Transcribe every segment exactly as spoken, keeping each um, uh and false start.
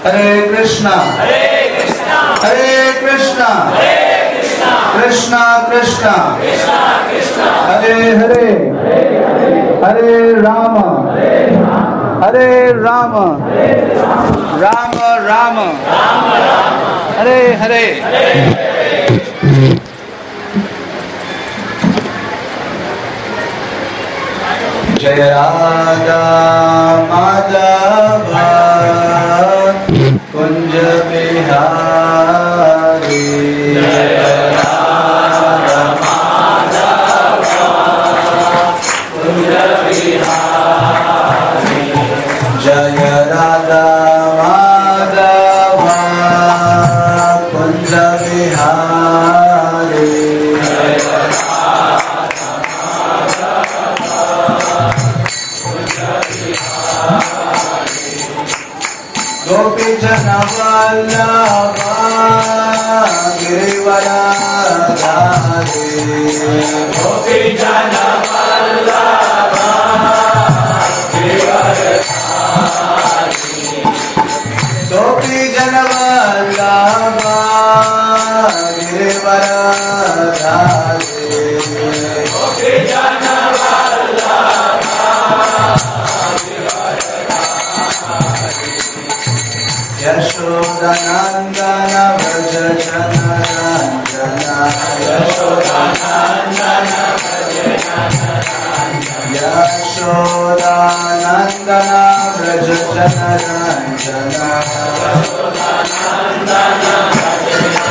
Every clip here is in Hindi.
हरे कृष्णा हरे कृष्णा हरे कृष्णा हरे कृष्णा कृष्णा कृष्णा कृष्णा कृष्णा हरे हरे हरे राम हरे राम राम राम हरे हरे जय राधा माधव कुंज बिहारी जय राधा माधव कुंज बिहारी जय राधा माधव कुंज बिहारी गोपी जन वल्लभ गिरिवरधारी गोपी जन वल्लभ गिरिवरधारी गोपी जन वल्लभ गिरिवरधारी गोपी जन वल्लभ यशोदानंदन व्रज जनरंजना यशोदानंदन व्रज जनरंजना यशोदानंदन व्रज जनरंजना यशोदानंदन व्रज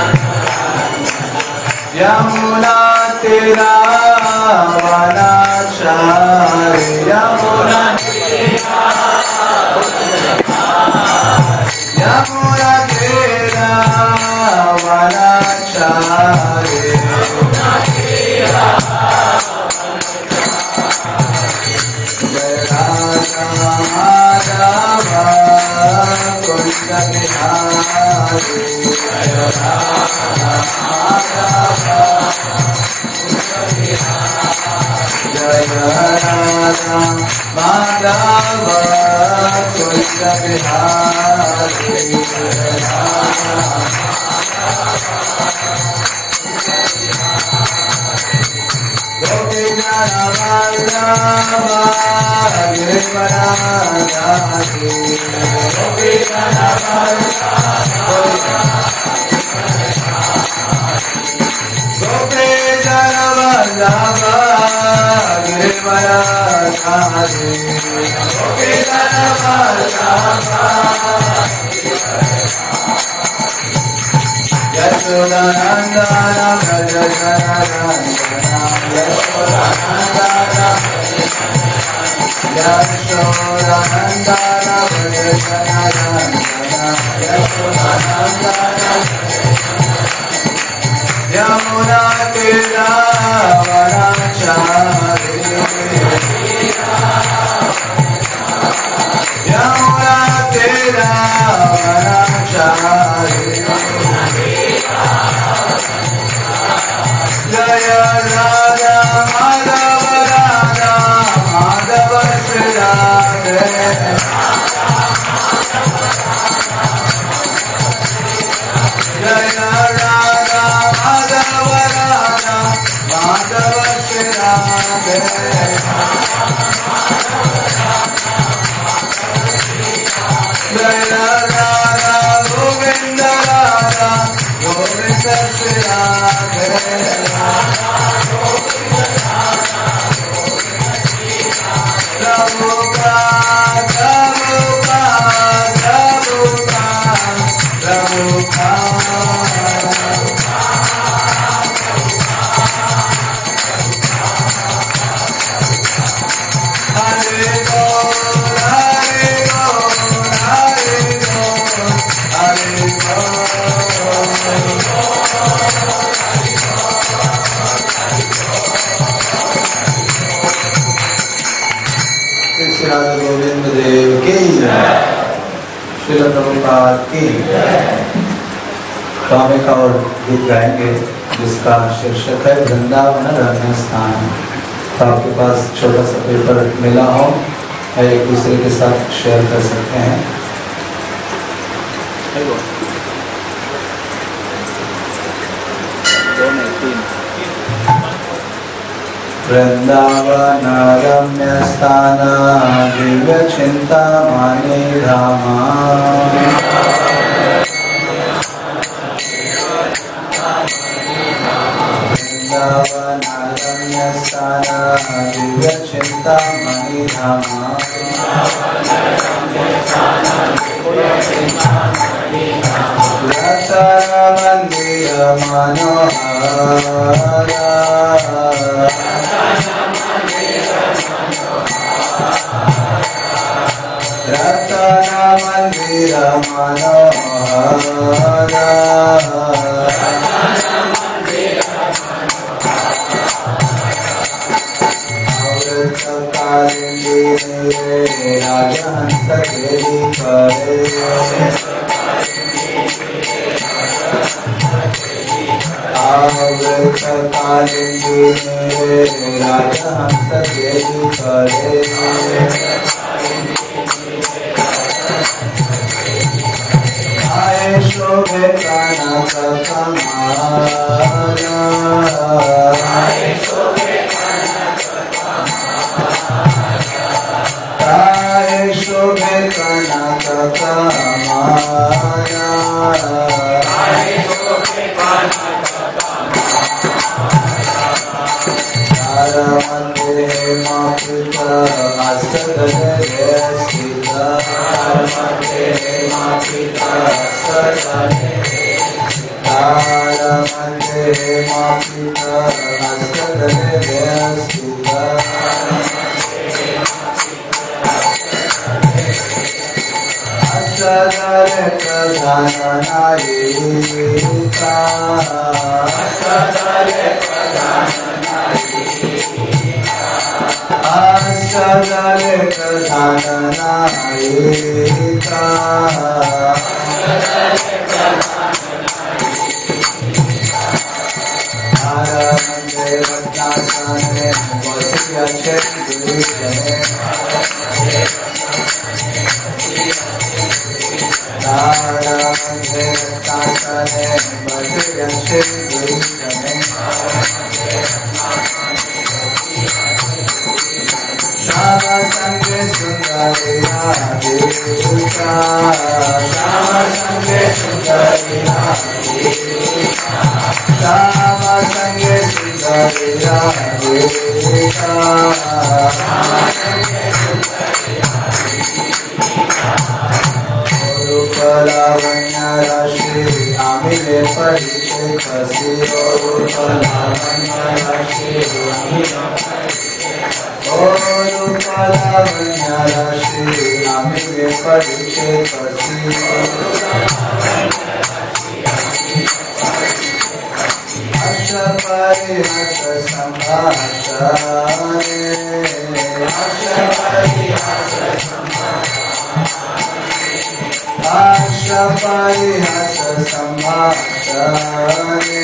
जनरंजना यमुना तीरा वनाचारी यमुना यमुना तीरा वनाचारी जय राधा माधव कुंज बिहारी जय राधा माधव जय राधा माधव कुंज बिहारी गोपी जन वल्लभ गिरिवरधारी गोपी जन गोपी जन वल्लभ गिरिवरधारी गोपी जन वल्लभ यशोदानंदन व्रज जनरंजना यशोदानंदन यशोदानंदन व्रज जनरंजना यशोदानंदन यमुना तीरा वनाचारी यमुना तीरा वनाचारी जय राधा माधव राधा माधव श्री राधे जय राधा माधव राधा माधव श्री राधे जय राधा गोविंद राधा गोविंद श्री राधे Prabhupada, Prabhupada, राधा गोविंद देव की श्रील प्रभुपाद की। तो हम एक और गीत गाएंगे जिसका शीर्षक है वृंदावन रम्य स्थान। तो आपके पास छोटा सा पेपर मिला हो, एक दूसरे के साथ शेयर कर सकते हैं। वृंदावन रम्य स्थान दिव्य चिंतामणि धामा वृंदावन रम्य स्थान दिव्य चिंतामणि धामा रतन मंदिर मनोहरा रतन मंदिर मनोहरा अमृतकालिंदी राजहंस गिरी करे अमृतकालिंदी राजहंस गिरी करे आए शोभे कनक कमाला आए शोभे कनक कमाला आए शोभे कनक कमाला आए शोभे कनक कमाला मंदिर मापिता अस्तगत स्थिता मंदिर मापिता अस्तगत तारा मंदिर मापिता अस्तगत स्थिता अस्तगत प्रधाननायिका अस्तगत अष्टदल प्रधाननायिका नारायण रत्नासने वसिष्ठ गुरुजने नारायण रत्नासने वसिष्ठ गुरुजने श्याम संगे सुंदरिया देवता श्याम संगे सुंदरिया श्याम संगे सुंदरिया देवता रूपलावण्य राशि आमिले परिचय कसी रूपलावण्य राशि रूपलावण्य राशि आमिले परिचय कसी हर्ष परिहर्ष संभाषणे हर्ष परिहर्ष हर्ष परिहर्ष संभाषणे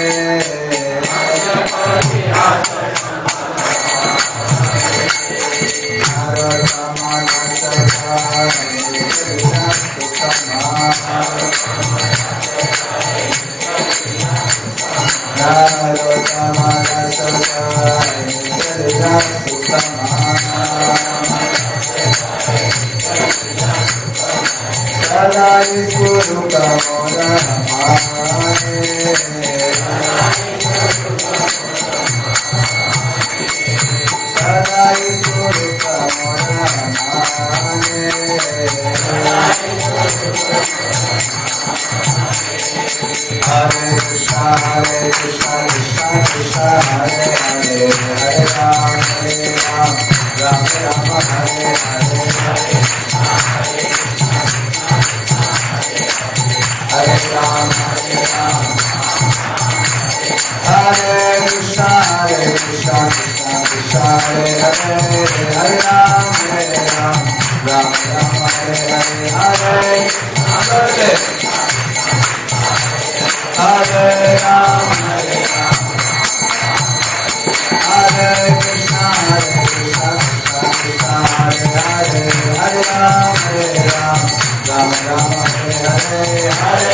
सदाई गुरु कमोरा माने सदाई गुरु कमोरा माने हरे कृष्णा हरे कृष्णा कृष्णा कृष्णा हरे हरे हरे राम हरे राम राम राम हरे हरे हरे राम हरे राम हरे कृष्णा हरे कृष्णा कृष्णा कृष्णा हरे हरे हरे राम हरे राम राम राम हरे हरे हरे हरे हरे राम हरे राम हरे कृष्णा हरे कृष्णा कृष्णा कृष्णा हरे हरे हरे राम हरे राम राम राम हरे हरे हरे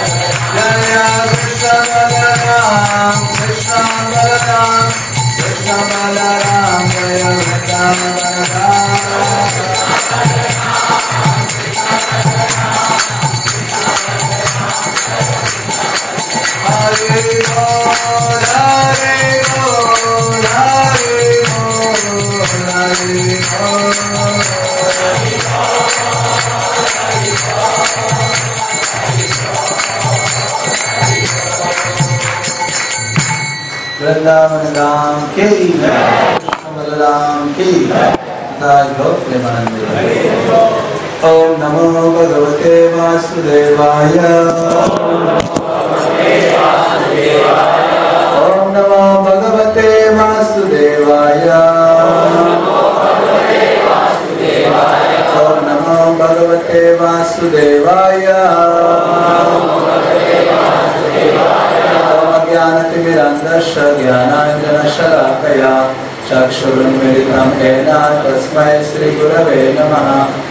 जय कृष्ण बलराम कृष्ण बलराम कृष्ण बलराम जय कृष्ण बलराम हरे बोल हरे बोल हरे बोल हरे बोल वृंदावन धाम की जय बलराम की जय। ओम नमो भगवते वासुदेवाय ओम नमो भगवते वासुदेवाय ओम नमो भगवते वासुदेवाय ज्ञानतिमिरन्धस्य ज्ञानाञ्जनशलाकया चक्षुरुन्मीलितं येन तस्मै श्रीगुरवे नमः।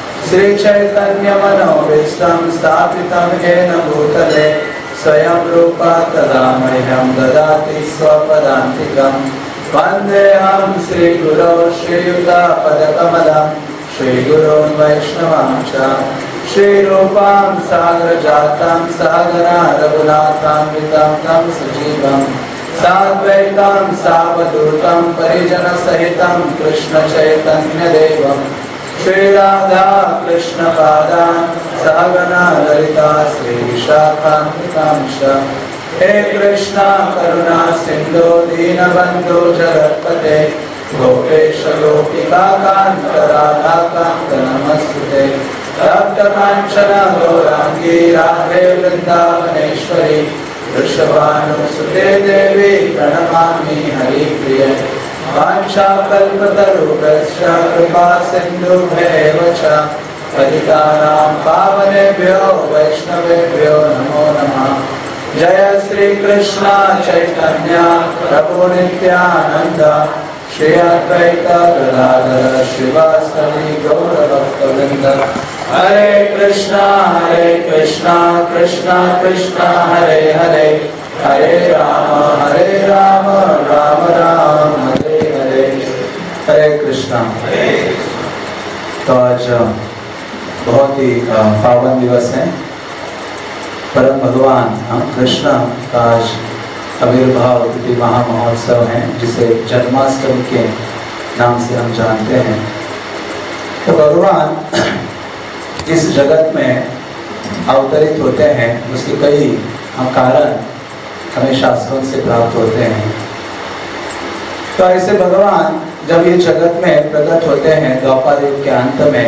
श्रीचैतन्यमनोभीष्टं स्थापितं येन भूतले स्वयं रूपा तदा मह्यं ददाति स्वपदान्तिकं। वन्देऽहं श्रीगुरो श्रीयुतापदकमलं श्रीगुरोन् वैष्णवांश्च श्रीरूपां सागरजातं सहगना रघुनाथान्वितं तं सजीवं साद्वैतं सावधूतं परिजनसहितं कृष्णचैतन्यदेवं श्रीराधा कृष्णपादान् सहगना ललिता श्रीविशाखान्वितांश्च। हे कृष्णा करुणा सिन्धो दीनबन्धो जगत्पते गोपेश गोपिकान्त राधाकान्त नमस्तुते। तप्तकाञ्चन गौराङ्गी राधे वृन्दावनेश्वरी वृषभानुसुते देवी प्रणमामि हरिप्रिये। वाञ्छाकल्पतरुभ्यश्च कृपा सिन्धुभ्येव च पतितानां पावनेभ्यो वैष्णवेभ्यो नमो नमः। जय श्री कृष्ण चैतन्य प्रभु नित्यानंद श्री अद्वैत गदाधर श्रीवासदि गौरभक्तवृंद। हरे कृष्णा हरे कृष्णा कृष्णा कृष्णा हरे हरे हरे राम हरे राम राम राम हरे हरे। हरे कृष्णा। तो आज बहुत ही पावन दिवस है। परम भगवान कृष्ण का आज आविर्भाव तिथि महामहोत्सव है, जिसे जन्माष्टमी के नाम से हम जानते हैं। तो भगवान इस जगत में अवतरित होते हैं, उसके कई कारण हमें शास्त्रों से प्राप्त होते हैं। तो ऐसे भगवान जब ये जगत में प्रकट होते हैं द्वापर युग के अंत में,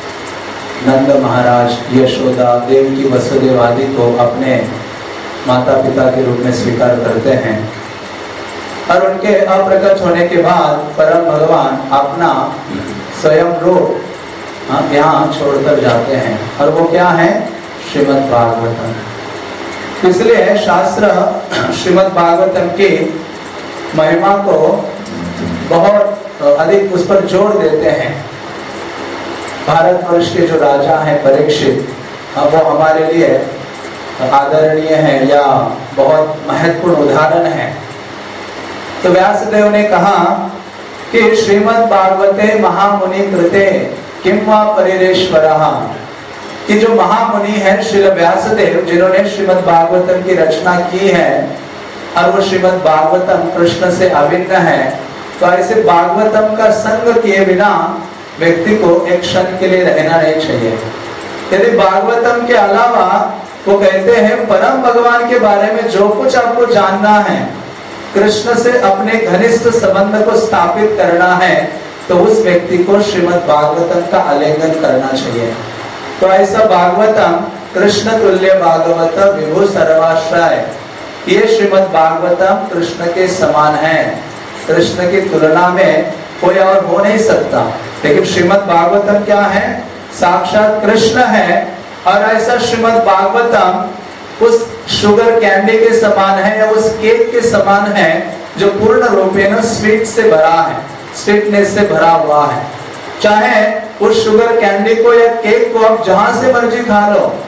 नंद महाराज यशोदा देवकी वसुदेव आदि को अपने माता पिता के रूप में स्वीकार करते हैं और उनके अप्रकट होने के बाद परम भगवान अपना स्वयं रूप यहाँ छोड़कर जाते हैं, और वो क्या है? श्रीमद् भागवतम। इसलिए शास्त्र श्रीमद् भागवतम की महिमा को बहुत अधिक उस पर जोर देते हैं। भारतवर्ष के जो राजा हैं परीक्षित, वो हमारे लिए आदरणीय है या बहुत महत्वपूर्ण उदाहरण है। तो व्यासदेव ने कहा कि श्रीमद् भागवते महामुनि कृते किम वा परिरेश्वरः, कि जो महामुनि है श्रील व्यासदेव, जिन्होंने श्रीमद् भागवतम की रचना की है और वो श्रीमद् भागवतम कृष्ण से अभिन्न है, तो ऐसे भागवतम का संग किए बिना व्यक्ति को एक क्षण के लिए रहना नहीं चाहिए। यदि भागवतम के अलावा वो कहते हैं परम भगवान के बारे में जो कुछ आपको जानना है, कृष्ण से अपने घनिष्ठ संबंध को स्थापित करना है, तो उस व्यक्ति को श्रीमद् भागवतम का आलिंगन करना चाहिए। तो ऐसा भागवतम कृष्ण तुल्य भागवत विभु सर्वाश्रय, ये श्रीमद् भागवतम कृष्ण के समान है। कृष्ण की तुलना में कोई और हो नहीं सकता। लेकिन श्रीमद् भागवतम क्या है? साक्षात कृष्ण है। और ऐसा श्रीमद् भागवतम उस शुगर कैंडी के समान है या उस केक के समान है जो पूर्ण रूपेण स्वीट से भरा है, स्वीटनेस से भरा हुआ है। चाहे उस शुगर कैंडी को या केक को आप जहां से मर्जी खा लो,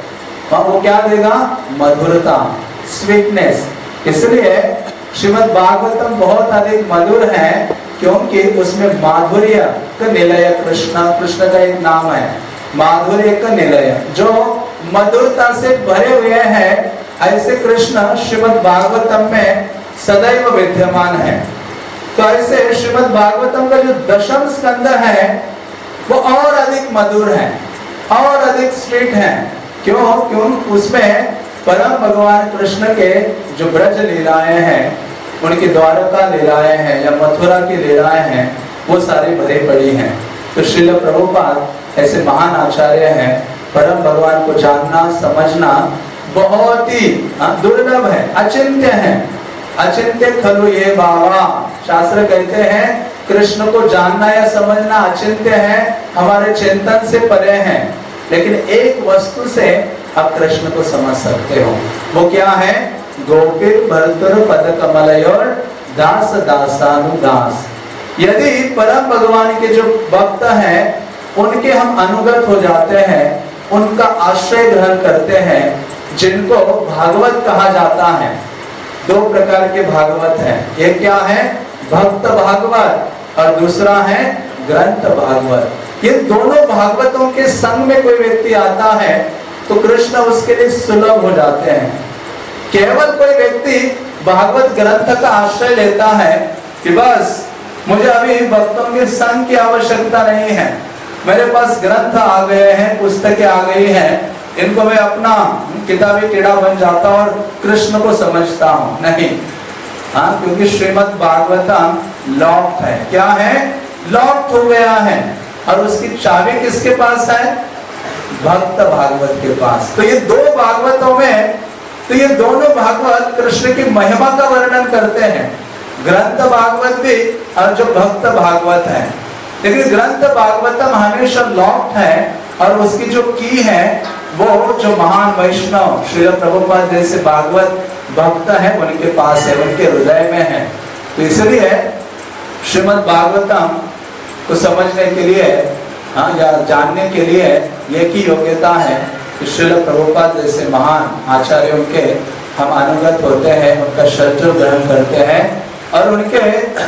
वहां वो क्या देगा? मधुरता, स्वीटनेस। इसलिए श्रीमद् भागवतम बहुत अधिक मधुर है, क्योंकि उसमें माधुर्य का निलय, कृष्ण कृष्ण का एक नाम है माधुर्य का निलय, जो मधुरता से भरे हुए हैं। ऐसे कृष्ण श्रीमद् भागवतम में सदैव विद्यमान है। तो ऐसे श्रीमद् भागवतम का जो दशम स्कंद है वो और अधिक मधुर है, और अधिक स्वीट है। क्यों? क्यों? उसमें परम भगवान कृष्ण के जो ब्रज लीलाएं हैं, उनकी द्वारका लीलाएं हैं या मथुरा की लीलाएं हैं, वो सारी भरी पड़ी हैं। तो श्रील प्रभुपाद ऐसे महान आचार्य हैं, परम भगवान को जानना समझना बहुत ही दुर्लभ है, अचिंत्य है। अचिंत्य खलु ये बाबा, शास्त्र कहते हैं कृष्ण को जानना या समझना अचिंत्य है, हमारे चिंतन से परे है। लेकिन एक वस्तु से आप कृष्ण को समझ सकते हो, वो क्या है? गोपीर भर्तुर पद कमलयोर दास दासानुदास। यदि परम भगवान के जो भक्त हैं उनके हम अनुगत हो जाते हैं, उनका आश्रय ग्रहण करते हैं, जिनको भागवत कहा जाता है। दो प्रकार के भागवत हैं, एक क्या है? भक्त भागवत, और दूसरा है ग्रंथ भागवत। ये दोनों भागवतों के संग में कोई व्यक्ति आता है तो कृष्ण उसके लिए सुलभ हो जाते हैं। केवल कोई व्यक्ति भागवत ग्रंथ का आश्रय लेता है कि बस मुझे अभी भक्तों के संग की आवश्यकता नहीं है, मेरे पास ग्रंथ आ गए हैं, पुस्तकें आ गई हैं, इनको मैं अपना किताबी कीड़ा बन जाता और कृष्ण को समझता हूँ। नहीं, हाँ, क्योंकि श्रीमद् भागवतम लॉक्ड है। क्या है? लॉक्ड हो गया है, और उसकी चाबी किसके पास है? भक्त भागवत के पास। तो ये दो भागवतों में, तो ये दोनों भागवत कृष्ण की महिमा का वर्णन करते हैं, ग्रंथ भागवत भी और जो भक्त भागवत है। लेकिन ग्रंथ भागवतम हमेशा लॉक्ड है, और उसकी जो की है वो जो महान वैष्णव श्रील प्रभुपाद जैसे भागवत भक्त है उनके पास है, उनके हृदय में है। तो इसलिए श्रीमद् भागवतम को समझने के लिए, हाँ, या जानने के लिए एक ही योग्यता है कि श्रील प्रभुपाद जैसे महान आचार्यों के हम अनुगत होते हैं, उनका शस्त्र ग्रहण करते हैं, और उनके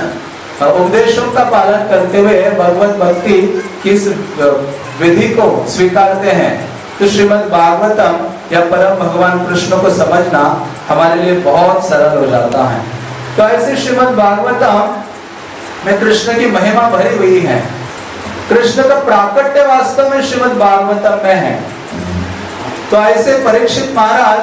उपदेशों का पालन करते हुए भगवत भक्ति की इस विधि को स्वीकारते हैं। तो श्रीमद् भागवतम या परम भगवान कृष्ण को समझना हमारे लिए बहुत सरल हो जाता है। तो ऐसे श्रीमद् भागवतम में कृष्ण की महिमा भरी हुई है। कृष्ण का प्राकट्य वास्तव में श्रीमद् भागवतम में है। तो ऐसे परीक्षित महाराज,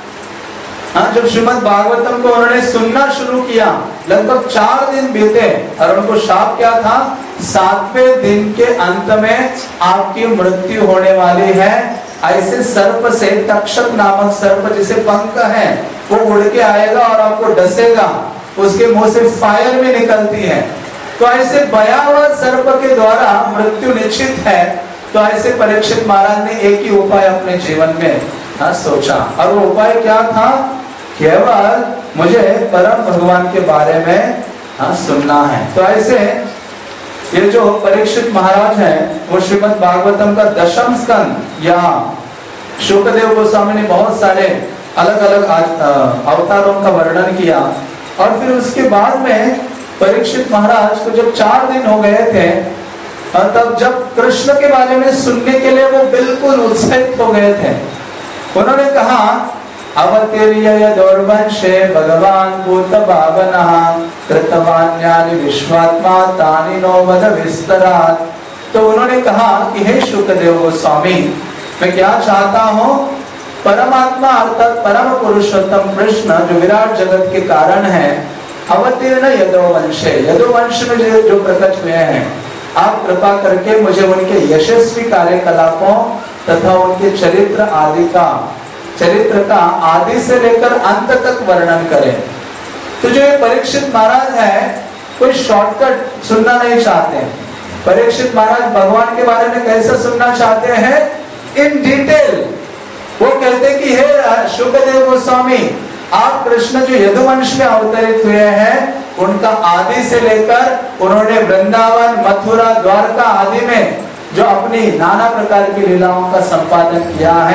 हाँ, जब श्रीमद् भागवतम को उन्होंने सुनना शुरू किया, लगभग चार दिन बीते, और उनको शाप क्या था? सातवें दिन के अंत में आपकी मृत्यु होने वाली है। ऐसे सर्प से, तक्षक नामक सर्प जिसे पंख है, वो उड़ के आएगा और आपको डसेगा, उसके मुंह से फायर भी निकलती है। तो ऐसे भयावह सर्प के द्वारा मृत्यु निश्चित है। तो ऐसे परीक्षित महाराज ने एक ही उपाय अपने जीवन में, हाँ, सोचा, और वो उपाय क्या था? केवल मुझे परम भगवान के बारे में, हाँ, सुनना है। तो ऐसे ये जो परीक्षित महाराज हैं, वो श्रीमद् भागवतम का दशम स्कंद या शुकदेव गोस्वामी ने बहुत सारे अलग अलग अवतारों का वर्णन किया, और फिर उसके बाद में परीक्षित महाराज को जब चार दिन हो गए थे, और तब जब कृष्ण के बारे में सुनने के लिए वो बिल्कुल उत्साहित हो गए थे। उन्होंने कहा, अवतीर्य दौर्वंशे भगवान भूत भावनः कृतवान्यानि विश्वात्मा तानि नो वद विस्तरात्। तो उन्होंने कहा कि हे शुकदेव गोस्वामी, मैं क्या चाहता हूँ? परमात्मा अर्थात परम पुरुषोत्तम कृष्ण जो विराट जगत के कारण है, अवतीर्ण यदुवंशे, यदुवंश में जो, जो प्रकट हुए हैं, आप कृपा करके मुझे उनके यशस्वी कार्यकलापों तथा उनके चरित्र आदि का चरित्र का आदि से लेकर अंत तक वर्णन करें। तो जो ये परीक्षित महाराज है, कोई शॉर्टकट सुनना नहीं चाहते। परीक्षित महाराज भगवान के बारे में कैसा सुनना चाहते हैं? In detail. वो कहते कि हे शुकदेव गोस्वामी, आप कृष्ण जो यदुवंश में अवतरित हुए हैं, उनका आदि से लेकर उन्होंने वृंदावन, मथुरा, द्वारका आदि में जो अपनी नाना प्रकार की लीलाओं का संपादन किया है,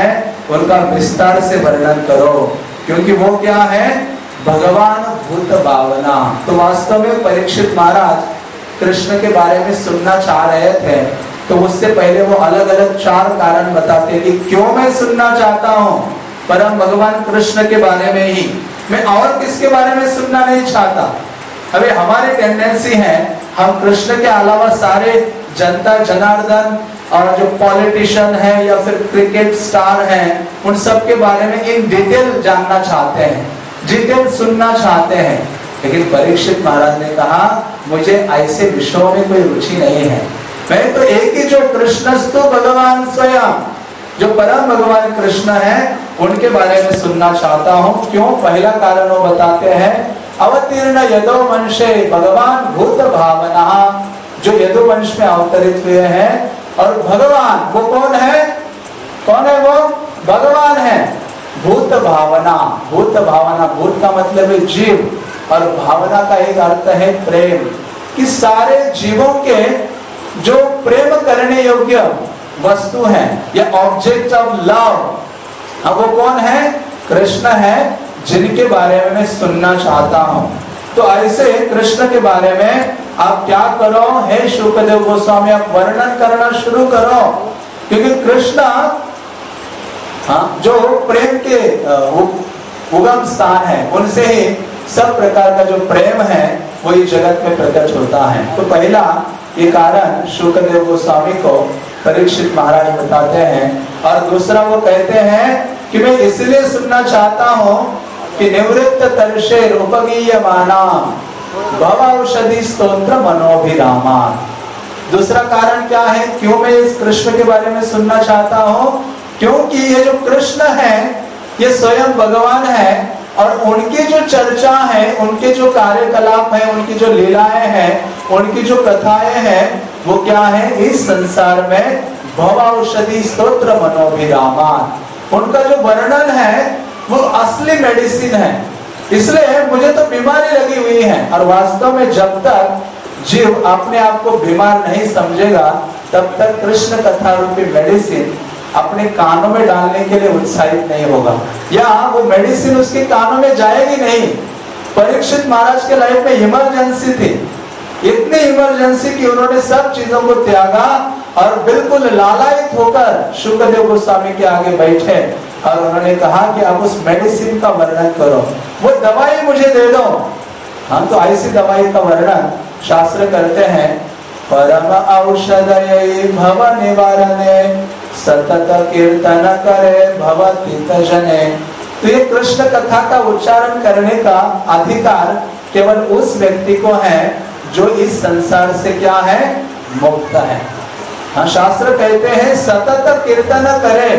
उनका विस्तार से वर्णन करो, क्योंकि वो क्या है, भगवान भूत भावना। तो वास्तव में परीक्षित महाराज कृष्ण के बारे में सुनना चाह रहे थे, तो उससे पहले वो अलग अलग चार कारण बताते कि क्यों मैं सुनना चाहता हूँ परम भगवान कृष्ण के बारे में ही, मैं और किसके बारे में सुनना नहीं चाहता। अभी हमारी टेंडेंसी है, हम कृष्ण के अलावा सारे जनता जनार्दन और जो पॉलिटिशियन है या फिर क्रिकेट स्टार हैं, उन सब के बारे में इन डिटेल जानना चाहते हैं, डिटेल सुनना चाहते हैं। लेकिन परीक्षित महाराज ने कहा मुझे ऐसे विषयों में कोई रुचि नहीं है, मैं तो एक ही जो कृष्णस्तु भगवान स्वयं, जो परम भगवान कृष्ण है उनके बारे में सुनना चाहता हूँ। क्यों? पहला कारण वो बताते हैं, अवतीर्ण यदुवंशे भगवान भूत भावना, जो यदुवंश में अवतरित हुए हैं। और भगवान वो कौन है, कौन है वो, भगवान है। भूत भावना, भूत भावना, भूत का मतलब है जीव, और भावना का एक अर्थ है प्रेम, कि सारे जीवों के जो प्रेम करने योग्य वस्तु है या ऑब्जेक्ट ऑफ लव, अब वो कौन है, कृष्ण है, जिनके बारे में मैं सुनना चाहता हूँ। तो ऐसे कृष्ण के बारे में आप क्या करो, हे शुकदेव गोस्वामी, आप वर्णन करना शुरू करो, क्योंकि कृष्ण हाँ जो प्रेम के उगम स्थान है, उनसे ही सब प्रकार का जो प्रेम है वो इस जगत में प्रकट होता है। तो पहला ये कारण शुकदेव गोस्वामी को परीक्षित महाराज बताते हैं। और दूसरा वो कहते हैं कि मैं इसलिए सुनना चाहता हूँ कि निवृत्त तर्षे उपगीयमाना भवौषधि स्तोत्र मनोभिरामा। दूसरा कारण क्या है, क्यों मैं इस कृष्ण के बारे में सुनना चाहता हूँ, क्योंकि ये जो कृष्ण है ये स्वयं भगवान है, और उनकी जो चर्चा है, उनके जो कार्यकलाप है, उनकी जो लीलाएं हैं, उनकी जो कथाएं हैं, वो क्या है, इस संसार में भवौषधि स्तोत्र मनोभिरामान, उनका जो वर्णन है वो असली मेडिसिन है। इसलिए मुझे तो बीमारी लगी हुई है, और वास्तव में जब तक जीव अपने आप को बीमार नहीं समझेगा तब तक कृष्ण कथा रूपी मेडिसिन अपने कानों में डालने के लिए उत्साहित नहीं होगा, या वो मेडिसिन उसके कानों में जाएगी नहीं। परीक्षित महाराज के लाइफ में इमरजेंसी थी, इतनी इमरजेंसी कि उन्होंने सब चीजों को त्यागा और बिल्कुल लालायित होकर शुकदेव गोस्वामी के आगे बैठे, और उन्होंने कहा कि आप उस मेडिसिन का वर्णन करो, वो दवाई मुझे दे दो। हाँ, तो ऐसी दवाई का वर्णन शास्त्र करते हैं, परम औषधये भव निवारणे सतत कीर्तन करे भवतीत जने। तो ये कृष्ण कथा का उच्चारण करने का अधिकार केवल उस व्यक्ति को है जो इस संसार से क्या है, मुक्त है। हाँ, शास्त्र कहते हैं सतत कीर्तन करे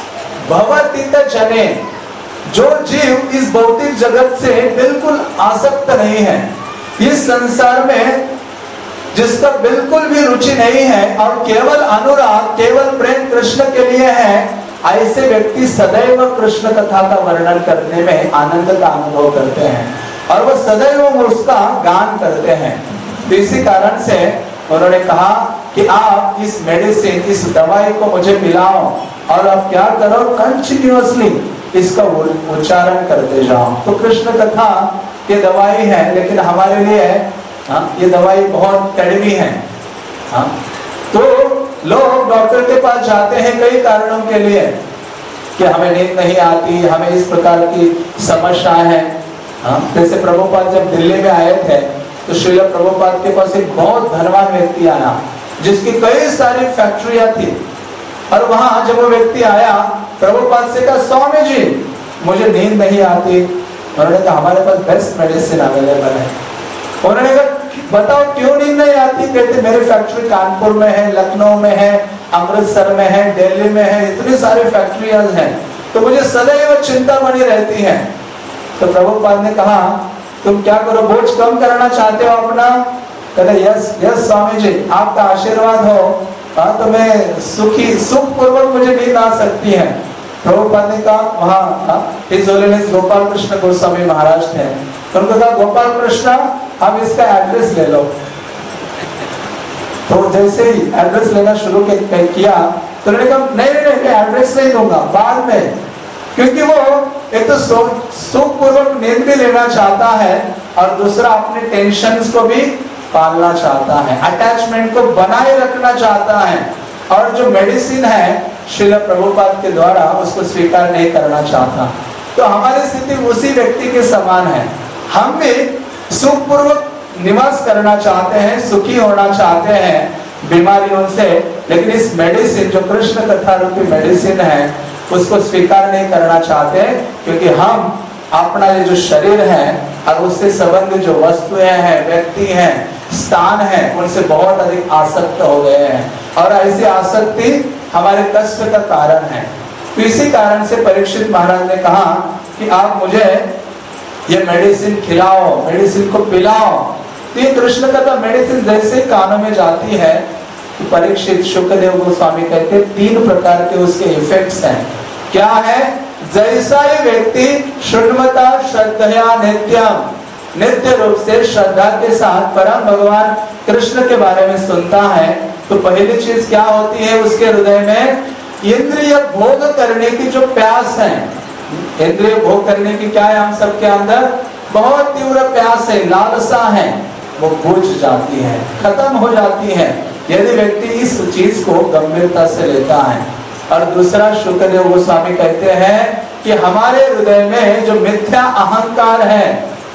भवतीत जने, जो जीव इस भौतिक जगत से बिल्कुल आसक्त नहीं है, इस संसार में जिसका बिल्कुल भी रुचि नहीं है और केवल अनुराग, केवल प्रेम कृष्ण के लिए है, ऐसे व्यक्ति सदैव कृष्ण कथा का वर्णन करने में आनंद का अनुभव करते हैं, और वो सदैव उसका गान करते हैं। तो इसी कारण से उन्होंने कहा कि आप इस मेडिसिन, इस दवाई को मुझे पिलाओ, और आप क्या करो, कंटिन्यूअसली इसका उच्चारण करते जाओ। तो कृष्ण कथा ये दवाई है, लेकिन हमारे लिए हाँ, ये दवाई बहुत कड़वी है। हाँ, तो लोग डॉक्टर के पास जाते हैं कई कारणों के लिए, कि हमें नींद नहीं आती, हमें इस प्रकार की समस्याएं हैं। हाँ, जैसे प्रभुपाद जब दिल्ली में आए थे तो श्रील प्रभुपाद के पास एक बहुत धनवान व्यक्ति आया जिसकी कई सारी फैक्ट्रियां थी, और वहां जब वो व्यक्ति आया प्रभुपाद से कहा, स्वामी जी मुझे नींद नहीं आती। उन्होंने कहा हमारे पास बेस्ट मेडिसिन अवेलेबल है। उन्होंने कहा बताओ क्यों नींद नहीं आती? कहते मेरी फैक्ट्री कानपुर में है, लखनऊ में है, अमृतसर में है, दिल्ली में है, इतनी सारी फैक्ट्रियां हैं, तो मुझे सदैव चिंता बनी रहती है। तो प्रभुपाद ने कहा तुम क्या करो, बोझ कम करना चाहते हो अपना? कहते यस यस स्वामी जी, आपका आशीर्वाद हो हाँ तो मैं सुखी सुख पूर्वक मुझे नींद आ सकती है। प्रभुपाद ने कहा वहाँ हिज होलीनेस गोपाल कृष्ण गोस्वामी महाराज थे, उनको कहा गोपाल कृष्ण आप इसका एड्रेस ले लो। तो जैसे ही एड्रेस लेना शुरू किया तो उन्होंने कहा नहीं नहीं मैं एड्रेस नहीं दूंगा, बाद में, क्योंकि वो एक तो सुख पूर्वक नींद भी लेना चाहता है और दूसरा अपने टेंशन्स को भी पालना चाहता है, अटैचमेंट को बनाए रखना चाहता है, और जो मेडिसिन है श्रील प्रभुपाद के द्वारा उसको स्वीकार नहीं करना चाहता। तो हमारी स्थिति उसी व्यक्ति के समान है। हम भी सुख पूर्वक निवास करना चाहते हैं, सुखी होना चाहते हैं बीमारियों से, लेकिन इस मेडिसिन जो कृष्ण कथा रूपी मेडिसिन है उसको स्वीकार नहीं करना चाहते, क्योंकि हम अपना ये जो शरीर है और उससे संबंधित जो वस्तुएं हैं, व्यक्ति हैं, स्थान है, उनसे बहुत अधिक आसक्त हो गए हैं, और ऐसी आसक्ति हमारे कष्ट का कारण है। तो इसी कारण से परीक्षित महाराज ने कहा कि आप मुझे ये मेडिसिन खिलाओ, मेडिसिन को पिलाओ। तो ये कृष्ण कथा मेडिसिन जैसे कानों में जाती है तो परीक्षित शुक्रदेव गोस्वामी कहते तीन प्रकार के उसके इफेक्ट्स हैं। क्या है? जैसा ही व्यक्ति शुद्धमता श्रद्धया नित्यम, नित्य रूप से श्रद्धा के साथ परम भगवान कृष्ण के बारे में सुनता है, तो पहली चीज क्या होती है उसके हृदय में? इंद्रिय भोग करने की जो प्यास है, इंद्रिय भोग करने की क्या है हम सबके अंदर? बहुत तीव्र प्यास है, लालसा है, वो बुझ जाती है, खत्म हो जाती है यदि व्यक्ति इस चीज को गंभीरता से लेता है। और दूसरा शुक्रदेव गोस्वामी कहते हैं कि हमारे हृदय में जो मिथ्या अहंकार है,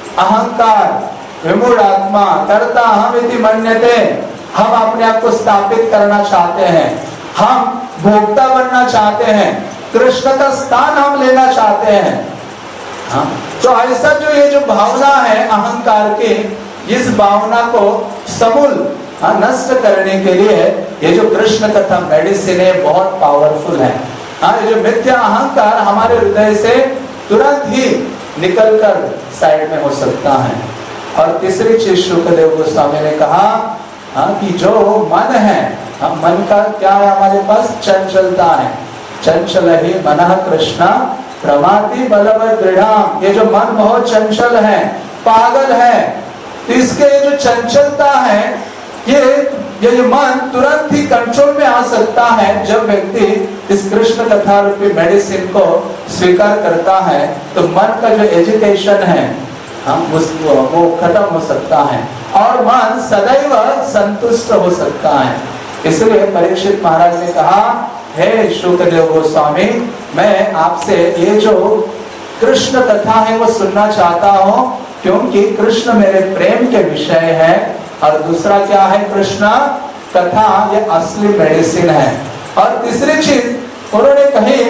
अहंकार विमूढ़ आत्मा कर्ता हम इति मन्यते, हम अपने आप को स्थापित करना चाहते हैं, हम भोक्ता बनना चाहते हैं, कृष्ण का स्थान हम लेना चाहते हैं। हाँ? तो ऐसा जो ये जो भावना है अहंकार की, इस भावना को समूल हाँ, नष्ट करने के लिए ये जो कृष्ण कथा मेडिसिन है बहुत पावरफुल है। हाँ, ये जो मिथ्या अहंकार हमारे हृदय से तुरंत ही निकलकर साइड में हो सकता है। और तीसरी चीज शुक्रदेव गोस्वामी ने कहा हाँ, कि जो मन है, हाँ, मन का क्या है हमारे पास? चंचलता है। चंचल ही मनः कृष्ण प्रमाति बलवत् दृढ़ाम, ये जो मन बहुत चंचल है, पागल है, तो इसके ये जो चंचलता है, ये ये जो मन तुरंत ही कंट्रोल में आ सकता है जब व्यक्ति इस कृष्ण कथा रूपी मेडिसिन को स्वीकार करता है, तो मन का जो एजिटेशन है हम उसको वो खत्म हो सकता है और मन सदैव संतुष्ट हो सकता है। इसलिए परीक्षित महाराज ने कहा, हे शुक्रदेव गोस्वामी, मैं आपसे ये जो कृष्ण कथा है वो सुनना चाहता हूँ, क्योंकि कृष्ण मेरे प्रेम के विषय है, और दूसरा क्या है? कृष्ण कथा ये असली मेडिसिन है। और तीसरी चीज उन्होंने कही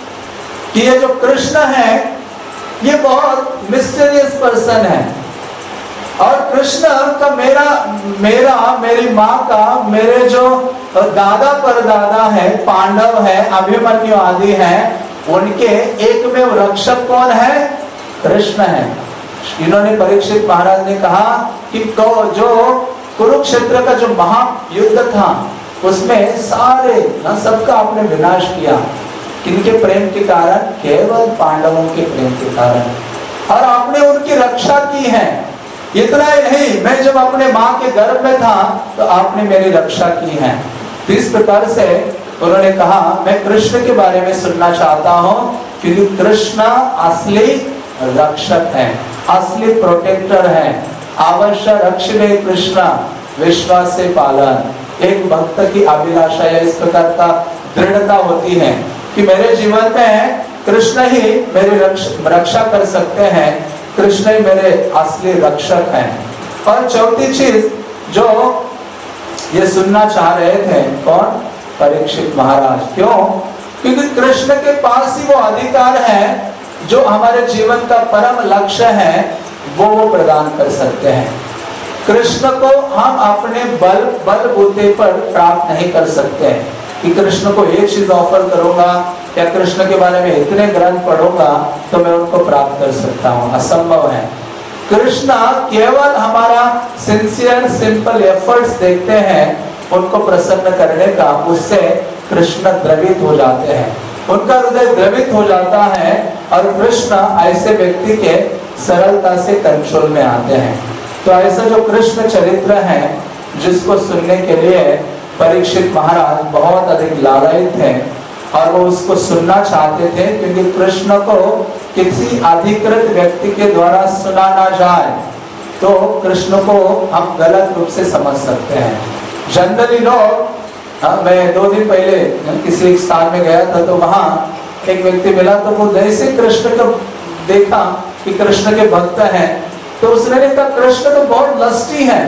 कि ये जो कृष्ण है ये बहुत मिस्टीरियस पर्सन है, और कृष्ण का मेरा मेरा मेरी माँ का, मेरे जो दादा परदादा है, पांडव है, अभिमन्यु आदि है, उनके एक में रक्षक कौन है? कृष्ण है। इन्होंने परीक्षित महाराज ने कहा कि तो जो कुरुक्षेत्र का जो महायुद्ध था उसमें सारे न सबका आपने विनाश किया, किनके प्रेम के कारण? केवल पांडवों के प्रेम के कारण, और आपने उनकी रक्षा की है। इतना ही नहीं, मैं जब अपने माँ के गर्भ में था तो आपने मेरी रक्षा की है। तो इस प्रकार से उन्होंने कहा मैं कृष्ण के बारे में सुनना चाहता हूँ, क्योंकि कृष्ण असली रक्षक है, असली प्रोटेक्टर है। अवश्य रक्षणे कृष्ण विश्वास से पालन। एक भक्त की अभिलाषा या इस प्रकार का दृढ़ता होती है कि मेरे जीवन में कृष्ण ही मेरी रक्षा कर सकते हैं, कृष्ण ही मेरे असली रक्षक हैं। और चौथी चीज जो ये सुनना चाह रहे थे कौन? परीक्षित महाराज। क्यों? क्योंकि कृष्ण के पास ही वो अधिकार है जो हमारे जीवन का परम लक्ष्य है वो वो प्रदान कर सकते हैं। कृष्ण को हम अपने बल बल बूते पर प्राप्त नहीं कर सकते हैं कि कृष्ण को ये चीज ऑफर करूंगा या कृष्ण के बारे में इतने ग्रंथ पढ़ूंगा तो मैं उनको प्राप्त कर सकता हूँ, असंभव है। कृष्ण केवल हमारा सिंसियर सिंपल एफर्ट्स देखते हैं उनको प्रसन्न करने का, उससे कृष्ण द्रवित हो जाते हैं, उनका हृदय द्रवित हो जाता है और कृष्ण ऐसे व्यक्ति के सरलता से कंट्रोल में आते हैं। तो ऐसा जो कृष्ण चरित्र है जिसको सुनने के लिए परीक्षित महाराज बहुत अधिक लालायित थे और वो उसको सुनना चाहते थे, क्योंकि कृष्ण को किसी अधिकृत व्यक्ति के द्वारा सुना ना जाए तो कृष्ण को हम गलत रूप से समझ सकते हैं। जनरली लोग, मैं दो दिन पहले किसी एक स्थान में गया था, तो वहां एक व्यक्ति मिला, तो वो जैसे कृष्ण को देखा कि कृष्ण के भक्त हैं, तो उसने कहा कृष्ण तो बहुत लस्टी है,